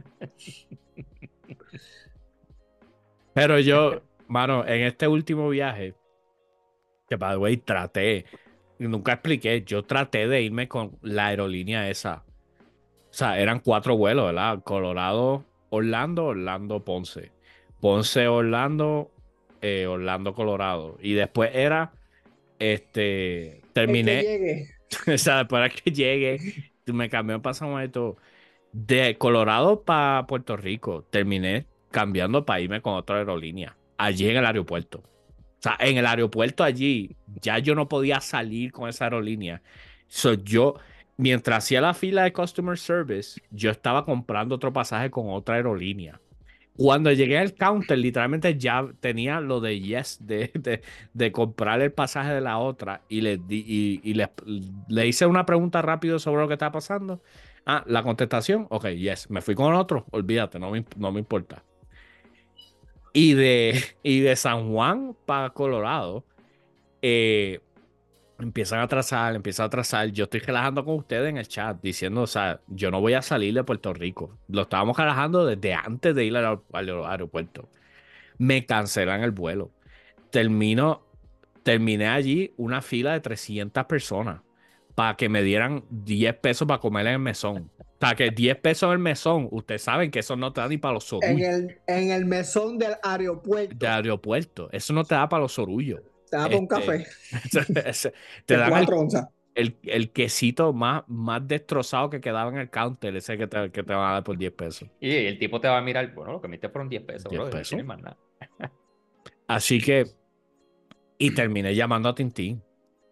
Pero yo, mano, en este último viaje, que by the way traté, nunca expliqué, yo traté de irme con la aerolínea esa. O sea, eran 4 vuelos, ¿verdad? Colorado, Orlando, Orlando, Ponce. Ponce, Orlando, Orlando, Colorado. Y después era, terminé, El que llegue. o sea, después de que llegue, me cambió el pasaporte de Colorado para Puerto Rico. Terminé cambiando para irme con otra aerolínea, allí en el aeropuerto. O sea, en el aeropuerto allí, ya yo no podía salir con esa aerolínea. Mientras hacía la fila de Customer Service, yo estaba comprando otro pasaje con otra aerolínea. Cuando llegué al counter, literalmente ya tenía lo de yes, de comprar el pasaje de la otra y le hice una pregunta rápido sobre lo que estaba pasando. Ah, la contestación, ok, yes, me fui con otro, olvídate, no me importa. Y de San Juan para Colorado, empiezan a atrasar. Yo estoy relajando con ustedes en el chat, diciendo, o sea, yo no voy a salir de Puerto Rico. Lo estábamos relajando desde antes de ir al aeropuerto. Me cancelan el vuelo. Terminé allí una fila de 300 personas para que me dieran 10 pesos para comer en el mesón. O sea, que 10 pesos en el mesón, ustedes saben que eso no te da ni para los sorullos. En el mesón del aeropuerto. De aeropuerto. Eso no te da para los sorullos. Te da para un café. Te dan 4 onzas. el quesito más destrozado que quedaba en el counter, ese que te van a dar por 10 pesos. Y el tipo te va a mirar, bueno, lo que me diste fueron 10 pesos, 10 bro, no pesos. tienes más nada. Así que, y terminé llamando a Tintín.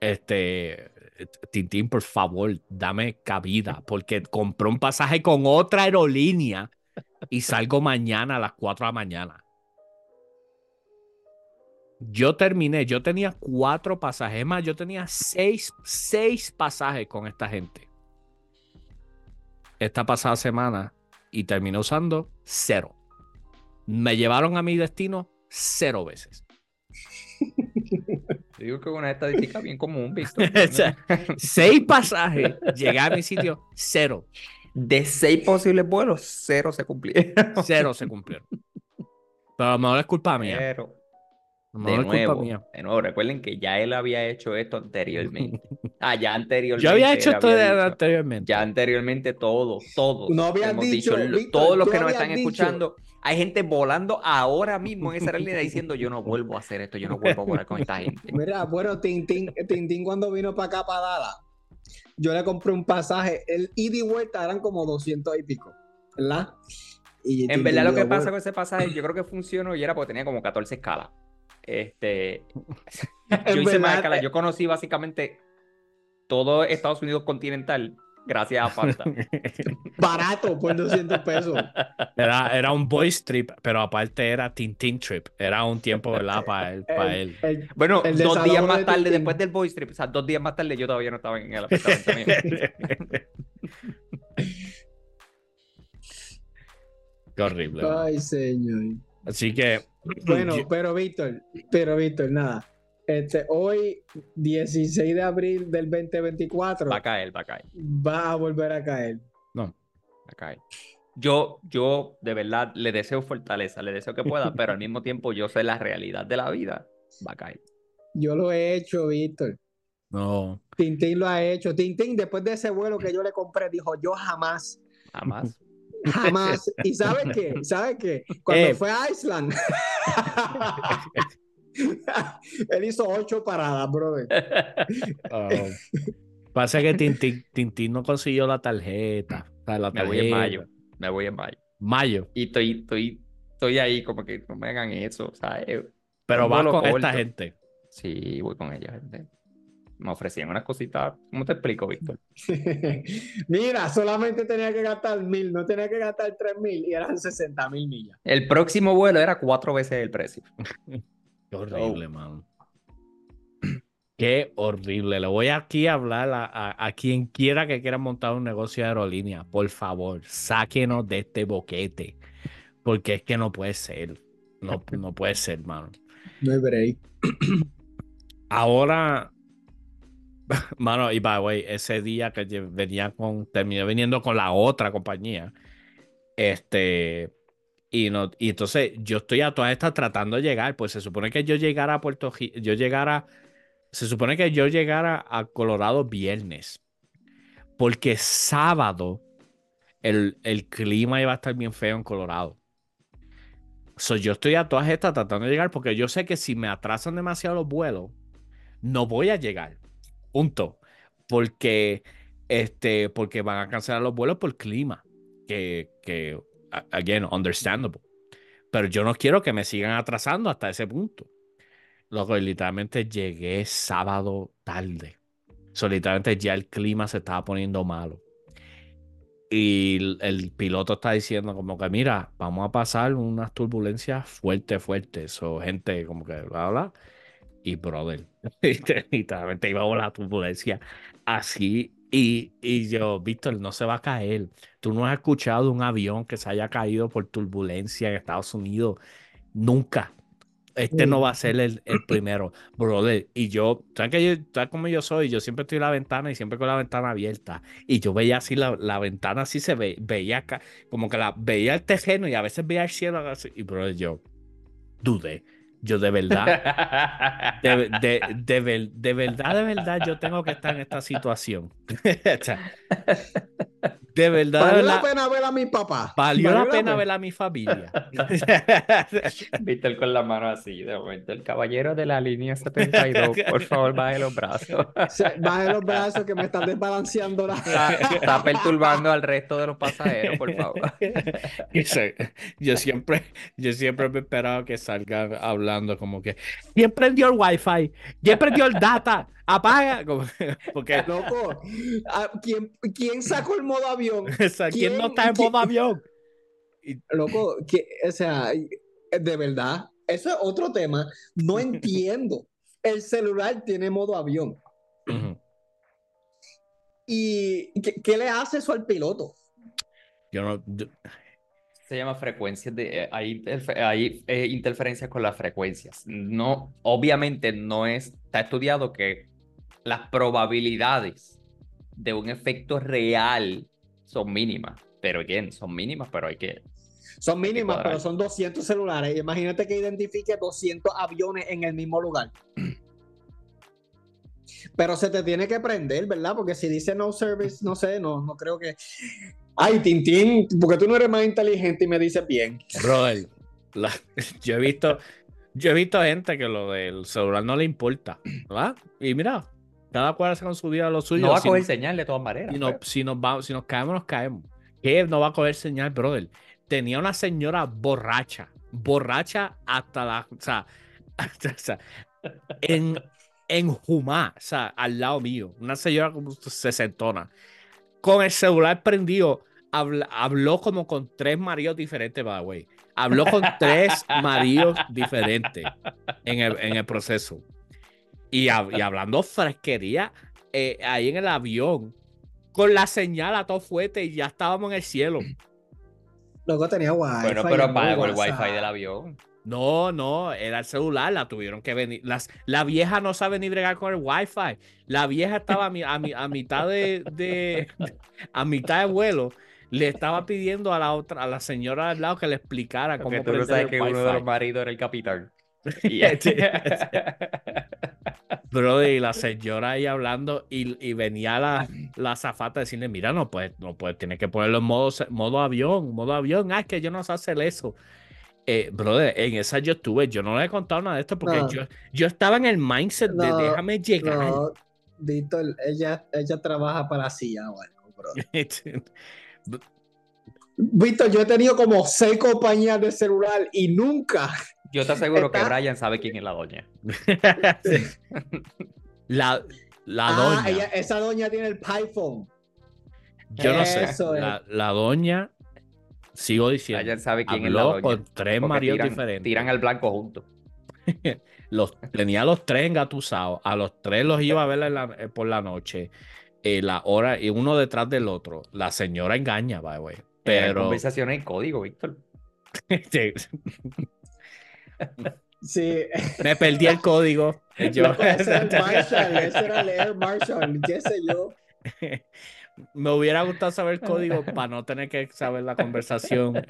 Tintín, por favor, dame cabida, porque compré un pasaje con otra aerolínea y salgo mañana a las 4 de la mañana. Yo tenía 4 pasajes más, yo tenía 6 pasajes con esta gente. Esta pasada semana y terminé usando 0. Me llevaron a mi destino 0 veces. Te digo que es una estadística bien común, Víctor. 6 pasajes, llegué a mi sitio, 0. De 6 posibles vuelos, 0 se cumplieron. 0 se cumplieron. Pero a lo mejor es culpa mía. Pero... No es culpa mía. De nuevo, recuerden que ya él había hecho esto anteriormente. Ya anteriormente Yo había hecho él esto había dicho, anteriormente. ya anteriormente todos No habías hemos dicho, dicho, Víctor, todos los tú que nos habías están dicho. escuchando, hay gente volando ahora mismo en esa realidad diciendo, yo no vuelvo a hacer esto, yo no vuelvo a volar con esta gente. Mira, bueno, Tintín cuando vino para acá, para Dallas, yo le compré un pasaje, el ida y vuelta eran como 200 y pico, ¿verdad? Y En Tintín verdad lo que dijo, pasa bueno, con ese pasaje, yo creo que funcionó y era porque tenía como 14 escalas. Yo en hice más verdad, escalas, yo conocí básicamente todo Estados Unidos continental gracias a Fanta. barato por 200 pesos. Era un boys trip, pero aparte era Tintin trip. Era un tiempo, ¿verdad? Para él. Bueno, el 2 días desalojador más de tarde, Tintín. después del boys trip, o sea, 2 días más tarde yo todavía no estaba en el apartamento mío. Qué horrible. Man. Ay, señor. Así que. Bueno, pero Víctor, nada. Hoy, 16 de abril del 2024, Va a caer. va a volver a caer. No. Va a caer. Yo de verdad le deseo fortaleza, le deseo que pueda, pero al mismo tiempo yo sé la realidad de la vida. Va a caer. Yo lo he hecho, Víctor. No. Tintín lo ha hecho. Tintín, después de ese vuelo que yo le compré, dijo, yo jamás. Jamás. Jamás. ¿Y sabe qué? Cuando fue a Iceland, él hizo 8 paradas, brother. Pasa que Tintín no consiguió la tarjeta. O sea, la Me voy en tarjeta. mayo. Mayo. Y estoy ahí como que no me hagan eso, ¿sabes? Pero Un vas vuelo con corto. esta gente. Sí, voy con ella, gente. Me ofrecían unas cositas. ¿Cómo te explico, Víctor? Mira, solamente tenía que gastar 1,000, no tenía que gastar 3,000 y eran 60,000 millas. El próximo vuelo era 4 veces el precio. Qué horrible, man. Qué horrible. Le voy aquí a hablar a quien quiera que quiera montar un negocio de aerolínea. Por favor, sáquenos de este boquete. Porque es que no puede ser. No puede ser, mano. No hay break. Ahora, mano, y by the way, ese día que terminé viniendo con la otra compañía. Y entonces yo estoy a todas estas tratando de llegar. Pues se supone que yo llegara a Puerto Rico. Se supone que yo llegara a Colorado viernes. Porque sábado el clima iba a estar bien feo en Colorado. Yo estoy a todas estas tratando de llegar porque yo sé que si me atrasan demasiado los vuelos, no voy a llegar. Punto. Porque, porque van a cancelar los vuelos por clima. Again, understandable. Pero yo no quiero que me sigan atrasando hasta ese punto. Loco, y literalmente llegué sábado tarde. Literalmente ya el clima se estaba poniendo malo. Y el piloto está diciendo como que, mira, vamos a pasar unas turbulencias fuertes. Gente como que, bla, bla. Y, brother, literalmente iba a la turbulencia así. Y yo, Víctor, no se va a caer. Tú no has escuchado un avión que se haya caído por turbulencia en Estados Unidos. Nunca. No va a ser el primero, brother. Y ¿sabes cómo yo soy? Yo siempre estoy en la ventana y siempre con la ventana abierta. Y yo veía así la ventana, así veía acá, como que veía el terreno y a veces veía el cielo. Así, y brother, yo dudé. Yo de verdad, de verdad, yo tengo que estar en esta situación. De verdad, Valió la pena ver a mi papá. Valió la pena ver a mi familia. Víctor con la mano así, de momento. El caballero de la línea 72, por favor, baje los brazos. Baje los brazos que me están desbalanceando Está perturbando al resto de los pasajeros, por favor. Yo siempre me esperaba que salgan hablando como que ¿quién prendió el wifi? ¿Quién prendió el data? Apaga. Porque loco, ¿quién sacó el modo avión? ¿Quién no está en modo avión? Loco, o sea, de verdad, eso es otro tema. No entiendo. El celular tiene modo avión. ¿Y qué le hace eso al piloto? Se llama frecuencias hay interferencias con las frecuencias. No, obviamente está estudiado que las probabilidades de un efecto real son mínimas, pero bien, son mínimas, pero hay que Son mínimas, cuadrar. pero son 200 celulares. Imagínate que identifique 200 aviones en el mismo lugar. Pero se te tiene que prender, ¿verdad? Porque si dice no service, no sé, no creo que... Ay, Tintín, porque tú no eres más inteligente y me dices bien. Brother, yo he visto gente que lo del celular no le importa, ¿verdad? Y mira, cada cual hace con su vida lo suyo. No va a Si coger señal de todas maneras. si nos, si nos vamos, si nos caemos, nos caemos. ¿Qué? No va a coger señal, brother. Tenía una señora borracha hasta la, o sea, en Jumá, o sea, al lado mío, una señora como sesentona, con el celular prendido, habló como con 3 maridos diferentes, by the way. Habló con 3 maridos diferentes en el proceso. Y hablando fresquería ahí en el avión, con la señal a todo fuerte y ya estábamos en el cielo. Luego tenía wifi. Bueno, pero no pagó el WhatsApp. wifi del avión. No, era el celular, la tuvieron que venir. La vieja no sabe ni bregar con el wifi. La vieja estaba a mitad a mitad de vuelo. Le estaba pidiendo a la señora al lado que le explicara Porque cómo tú no prender sabes el que uno de los wifi. maridos era el capitán. Brother, y la señora ahí hablando y venía la azafata a decirle, mira, no puedes, tienes que ponerlo en modo avión. Ah, es que yo no sé hacer eso. Brother, en esa yo estuve, yo no le he contado nada de esto porque No. yo estaba en el mindset de déjame llegar. No, Víctor, ella trabaja para la CIA, bueno, bro. Víctor, yo he tenido como 6 compañías de celular y nunca. Yo te aseguro que Brian sabe quién es la doña. La doña. Esa doña tiene el iPhone. Yo no sé. Eso es. La doña, sigo diciendo, Brian sabe quién es la habló doña. con 3 Porque maridos diferentes. tiran al blanco juntos. Tenía los 3 engatusados. A los 3 los iba a ver por la noche. La hora, y uno detrás del otro. La señora engaña, by the way. Eran Pero conversaciones en código, Víctor. Sí. me perdí el código. Ese era el Marshall, ese era el Air Marshall, qué sé yo. Me hubiera gustado saber el código para no tener que saber la conversación.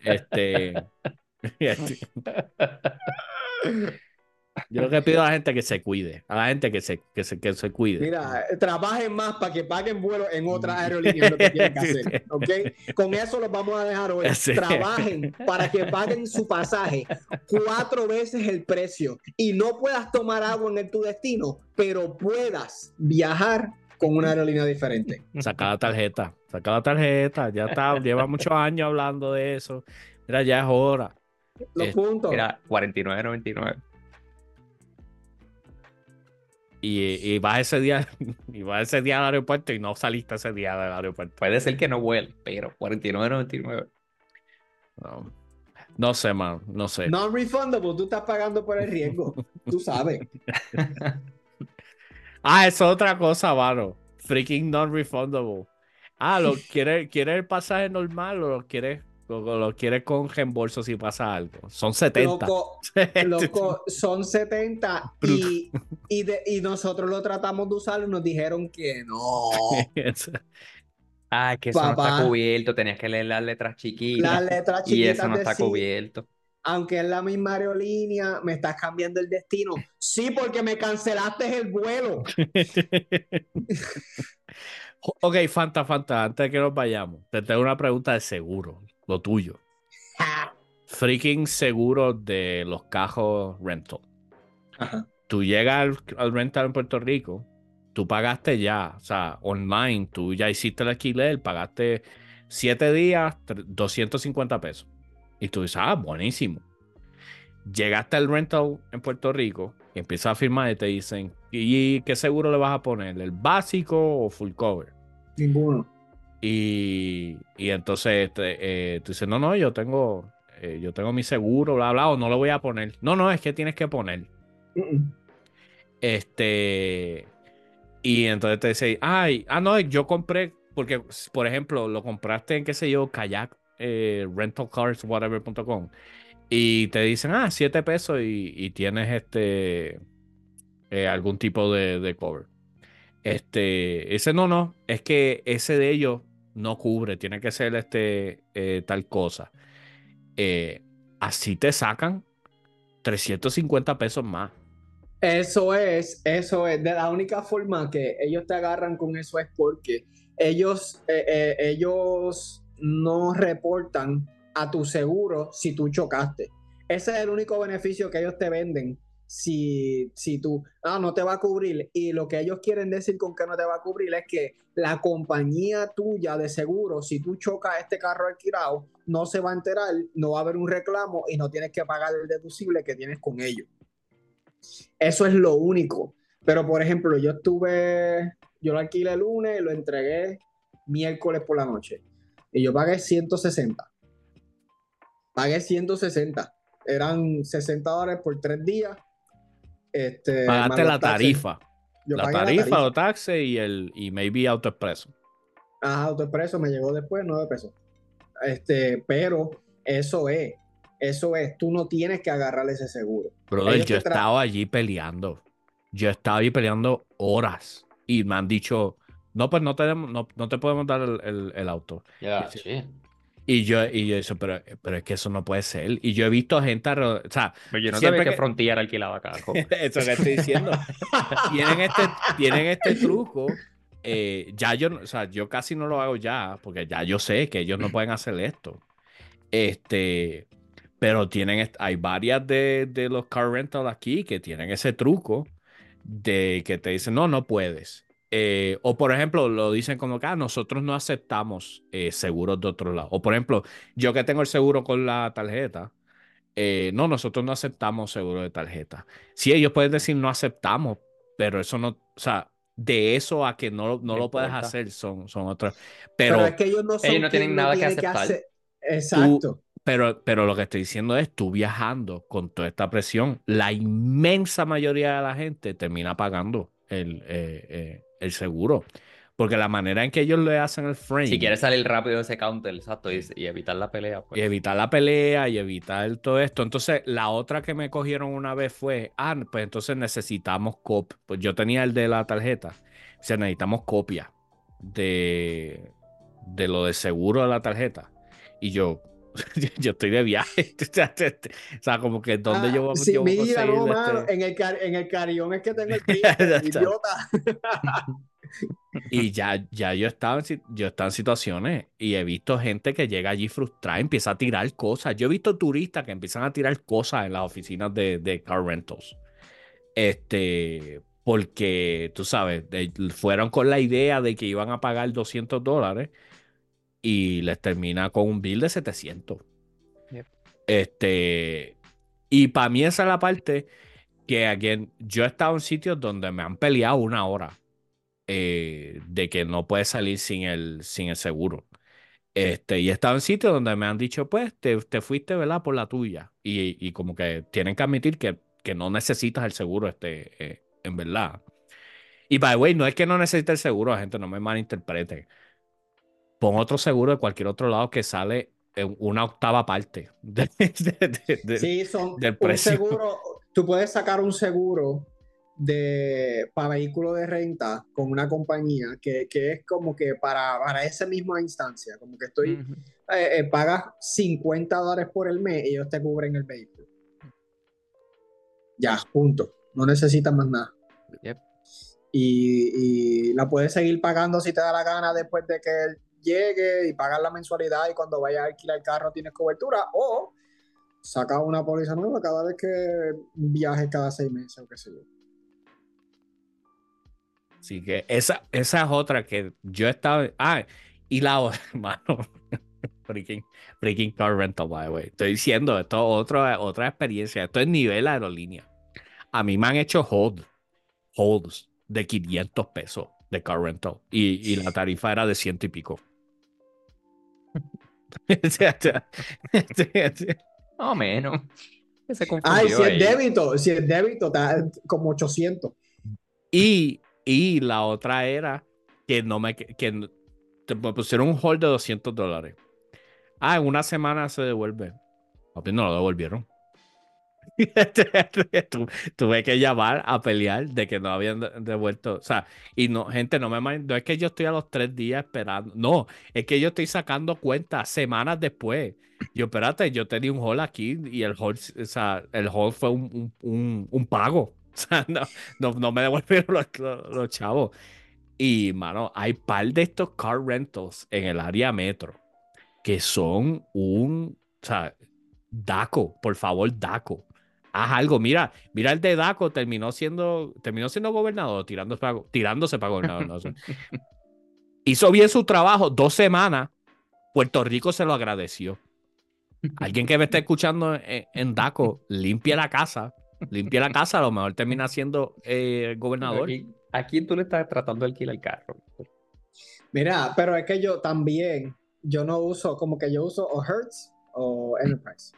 Yo lo que pido a la gente que se cuide, a la gente que se cuide. Mira, trabajen más para que paguen vuelos en otras aerolíneas, lo que tienen que hacer, ¿ok? Con eso los vamos a dejar hoy. Sí. Trabajen para que paguen su pasaje 4 veces el precio y no puedas tomar agua en tu destino, pero puedas viajar con una aerolínea diferente. Saca la tarjeta, ya está, lleva muchos años hablando de eso. Mira, ya es hora. Los puntos. Era 49.99. Y vas ese día, al aeropuerto y no saliste ese día del aeropuerto. Puede ser que no vuele, pero 49.99. No sé, man, no sé. Non-refundable, tú estás pagando por el riesgo, tú sabes. Eso es otra cosa, mano. Freaking non-refundable. ¿Quieres el pasaje normal o lo quieres con reembolso si pasa algo? Son 70. Loco, son 70 y nosotros lo tratamos de usar y nos dijeron que no. Que eso no está cubierto, tenías que leer las letras chiquitas. Las letras y chiquitas eso no está cubierto. Aunque es la misma aerolínea, me estás cambiando el destino. Sí, porque me cancelaste el vuelo. Ok, Fanta, antes de que nos vayamos, te tengo una pregunta de seguro, lo tuyo. Freaking seguro de los cajos rental. Ajá. Tú llegas al rental en Puerto Rico, tú pagaste ya, o sea, online, tú ya hiciste el alquiler, pagaste 7 días, 250 pesos. Y tú dices, buenísimo. Llegaste al rental en Puerto Rico y empiezas a firmar y te dicen, ¿y qué seguro le vas a poner? ¿El básico o full cover? Ninguno. Y entonces tú dices, no, yo tengo mi seguro, bla, bla, o no lo voy a poner. No, es que tienes que poner. Y entonces te dice, no, yo compré, porque, por ejemplo, lo compraste en, qué sé yo, Kayak, rentalcarswhatever.com, y te dicen, 7 pesos y tienes algún tipo de cover. Ese no, es que ese de ellos no cubre, tiene que ser tal cosa. así te sacan 350 pesos más. Eso es. De la única forma que ellos te agarran con eso es porque ellos no reportan a tu seguro si tú chocaste. Ese es el único beneficio que ellos te venden. Si tú, no te va a cubrir. Y lo que ellos quieren decir con que no te va a cubrir es que la compañía tuya de seguro, si tú chocas este carro alquilado, no se va a enterar, no va a haber un reclamo y no tienes que pagar el deducible que tienes con ellos. Eso es lo único. Pero, por ejemplo, yo lo alquilé el lunes y lo entregué miércoles por la noche. Y yo pagué 160. Pagué 160. Eran $60 por 3 días. Más Pagaste los la taxes. tarifa. Yo La pagué tarifa, los taxes y maybe AutoExpreso. AutoExpreso me llegó después, $9. Pero eso es, tú no tienes que agarrar ese seguro. Brother, yo he estado allí peleando. Yo he estado allí peleando horas. Y me han dicho, no, pues no te podemos dar el auto. Ya, Y yo eso, pero es que eso no puede ser. Y yo he visto gente, o sea, pero yo no siempre sabía que Frontier alquilaba carro. Eso que estoy diciendo. Tienen este truco. Ya o sea, yo casi no lo hago ya, porque ya yo sé que ellos no pueden hacer esto. Pero hay varias de los car rental aquí que tienen ese truco de que te dicen, no puedes. O por ejemplo, lo dicen como que nosotros no aceptamos seguros de otro lado. O por ejemplo, yo que tengo el seguro con la tarjeta, nosotros no aceptamos seguro de tarjeta. Sí, ellos pueden decir no aceptamos, pero eso no, o sea, de eso a que no lo puedes hacer son otras. Pero es Pero que ellos no son ellos no tienen quien nada que tiene aceptar. hacer. Exacto. Pero lo que estoy diciendo es, tú viajando con toda esta presión, la inmensa mayoría de la gente termina pagando el seguro. Porque la manera en que ellos le hacen el frame. Si quieres salir rápido de ese counter, exacto, y evitar la pelea, Y pues. evitar la pelea y evitar todo esto. Entonces, la otra que me cogieron una vez fue, pues entonces necesitamos copia. Pues yo tenía el de la tarjeta. O sea, necesitamos copia de lo de seguro de la tarjeta. Y yo, yo estoy de viaje. O sea, como que ¿dónde yo Sí, voy a mira, conseguir no, mano, en el Carrión es que tengo el print, idiota. Y ya yo estaba en situaciones y he visto gente que llega allí frustrada, empieza a tirar cosas. Yo he visto turistas que empiezan a tirar cosas en las oficinas de car rentals. Porque, tú sabes, fueron con la idea de que iban a pagar $200 y les termina con un bill de 700. Yep. Y para mí esa es la parte que, again, yo he estado en sitios donde me han peleado una hora. De que no puedes salir sin el seguro. Y he estado en sitios donde me han dicho, pues, te fuiste, ¿verdad? Por la tuya. Y como que tienen que admitir que no necesitas el seguro, en verdad. Y, by the way, no es que no necesites el seguro, la gente no me malinterprete. Pon otro seguro de cualquier otro lado que sale en una octava parte Sí, son del un precio. seguro. Tú puedes sacar un seguro para vehículo de renta con una compañía que es como que para esa misma instancia, como que pagas $50 por el mes y ellos te cubren el vehículo. Ya, punto. No necesitas más nada. Yep. Y la puedes seguir pagando si te da la gana después de que llegue y pagar la mensualidad y cuando vayas a alquilar el carro tienes cobertura, o sacas una póliza nueva cada vez que viajes cada 6 meses o qué sé yo. Así que esa es otra que yo estaba. Y la otra, mano. Freaking car rental, by the way. Estoy diciendo, esto es otra experiencia. Esto es nivel aerolínea. A mí me han hecho holds de 500 pesos de car rental. Y la tarifa era de 100 y pico. Más o menos. Se Ay, confundió si es ahí. débito, está como 800. Y la otra era que te pusieron un hold de $200. En una semana se devuelve. Papi, no lo devolvieron. Tuve que llamar a pelear de que no habían devuelto. O sea, y no, gente, no es que yo estoy a los 3 días esperando. No, es que yo estoy sacando cuentas semanas después. Yo, espérate, yo te di un haul aquí y el haul, o sea, el haul fue un pago. O sea, no me devolvieron los chavos. Y, mano, hay par de estos car rentals en el área metro que son o sea, Daco, por favor, Daco. Haz algo, mira el de Daco terminó siendo gobernador, tirándose para gobernador, no sé. Hizo bien su trabajo, 2 semanas, Puerto Rico se lo agradeció. Alguien que me esté escuchando en Daco, limpia la casa, a lo mejor termina siendo gobernador. ¿A quién tú le estás tratando de alquilar el carro? Mira, pero es que yo también, yo no uso, como que yo uso o Hertz o Enterprise.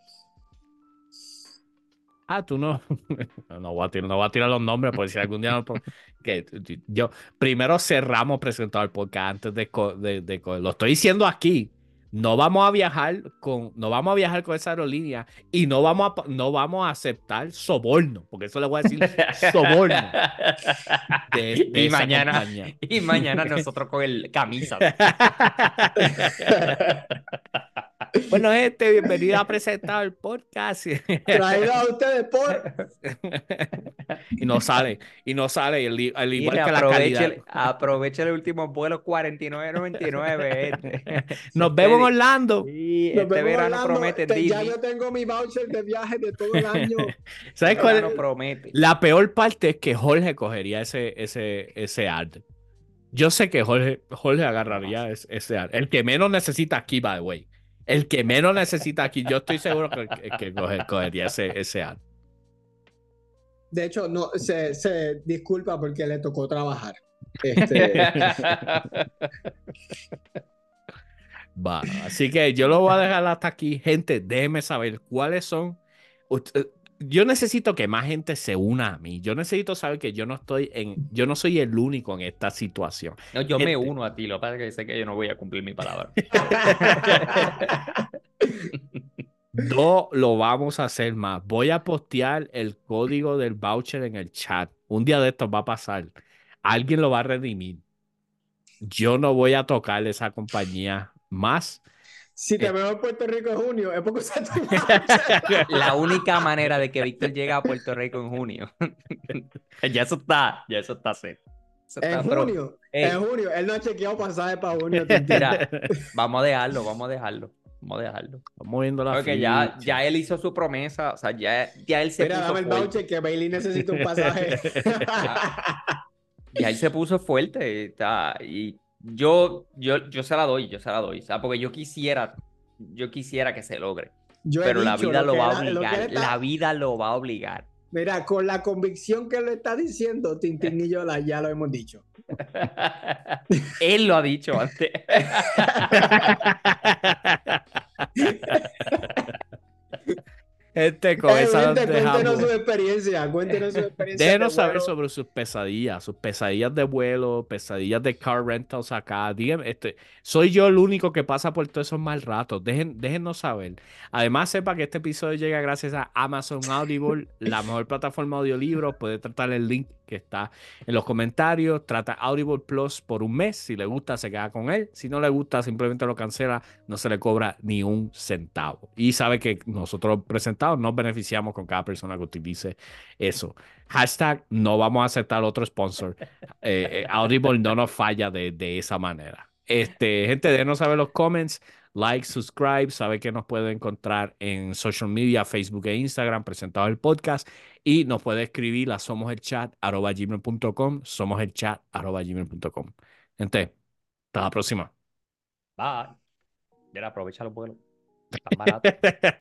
Tú no. No voy a tirar los nombres, porque si algún día que yo primero cerramos presentado el podcast antes lo estoy diciendo aquí. No vamos a viajar con esa aerolínea y no vamos a aceptar soborno, porque eso le voy a decir soborno de Y esa mañana, compañía. y mañana nosotros con el camisa. Bueno, bienvenido a presentar el podcast. Traído a ustedes por. Y no sale, al igual Mire, que la calidad. aproveche el último vuelo 49.99. Nos vemos en Orlando. Sí, Nos este vemos verano hablando. promete Ya Disney. yo tengo mi voucher de viaje de todo el año. ¿Sabes Este cuál verano es? promete. La peor parte es que Jorge cogería ese ad. Yo sé que Jorge agarraría ese ad. El que menos necesita aquí, by the way. El que menos necesita aquí, yo estoy seguro que cogería ese ad. De hecho, no, se disculpa porque le tocó trabajar. Va, así que yo lo voy a dejar hasta aquí. Gente, déjenme saber cuáles son. Yo necesito que más gente se una a mí. Yo necesito saber que yo no soy el único en esta situación. No, yo me Gente. uno a ti, lo que pasa es que sé que yo no voy a cumplir mi palabra. No lo vamos a hacer más. Voy a postear el código del voucher en el chat. Un día de estos va a pasar. Alguien lo va a redimir. Yo no voy a tocar esa compañía más. Si te veo en Puerto Rico en junio, es porque usted tu voucher. La única manera de que Víctor llegue a Puerto Rico en junio. Ya eso está set. Eso está, En pero, junio, ey, en junio. Él no ha chequeado pasaje para junio. mira, vamos a dejarlo. Estamos viendo la Porque ficha. ya él hizo su promesa, o sea, ya él se Mira, puso dame el fuerte. voucher que Bailey necesita un pasaje. Ya él se puso fuerte, y yo se la doy, o sea, porque yo quisiera que se logre, Yo he pero la dicho vida lo lo que va a era- lo que obligar, él está- la vida lo va a obligar. Mira, con la convicción que lo está diciendo, Tintín y yo ya lo hemos dicho. Él lo ha dicho antes. Con esa nos Gente, cuéntenos dejamos. su experiencia. Cuéntenos su experiencia. Déjenos de saber vuelo. sobre sus pesadillas de vuelo, pesadillas de car rentals acá. Díganme, soy yo el único que pasa por todos esos mal ratos. Déjennos saber. Además, sepa que este episodio llega gracias a Amazon Audible, la mejor plataforma de audiolibros. Puede tratar el link que está en los comentarios. Trata Audible Plus por un mes. Si le gusta, se queda con él. Si no le gusta, simplemente lo cancela. No se le cobra ni un centavo. Y sabe que nosotros presentados nos beneficiamos con cada persona que utilice eso. Hashtag no vamos a aceptar otro sponsor. Audible no nos falla de esa manera. Gente, déjenos saber los comments, like, subscribe. Sabe que nos puede encontrar en social media, Facebook e Instagram, presentado el podcast. Y nos puede escribir a somoselchat@gmail.com. Somoselchat@gmail.com. Gente, hasta la próxima. Bye. Mira, aprovecha los vuelos. Tan barato.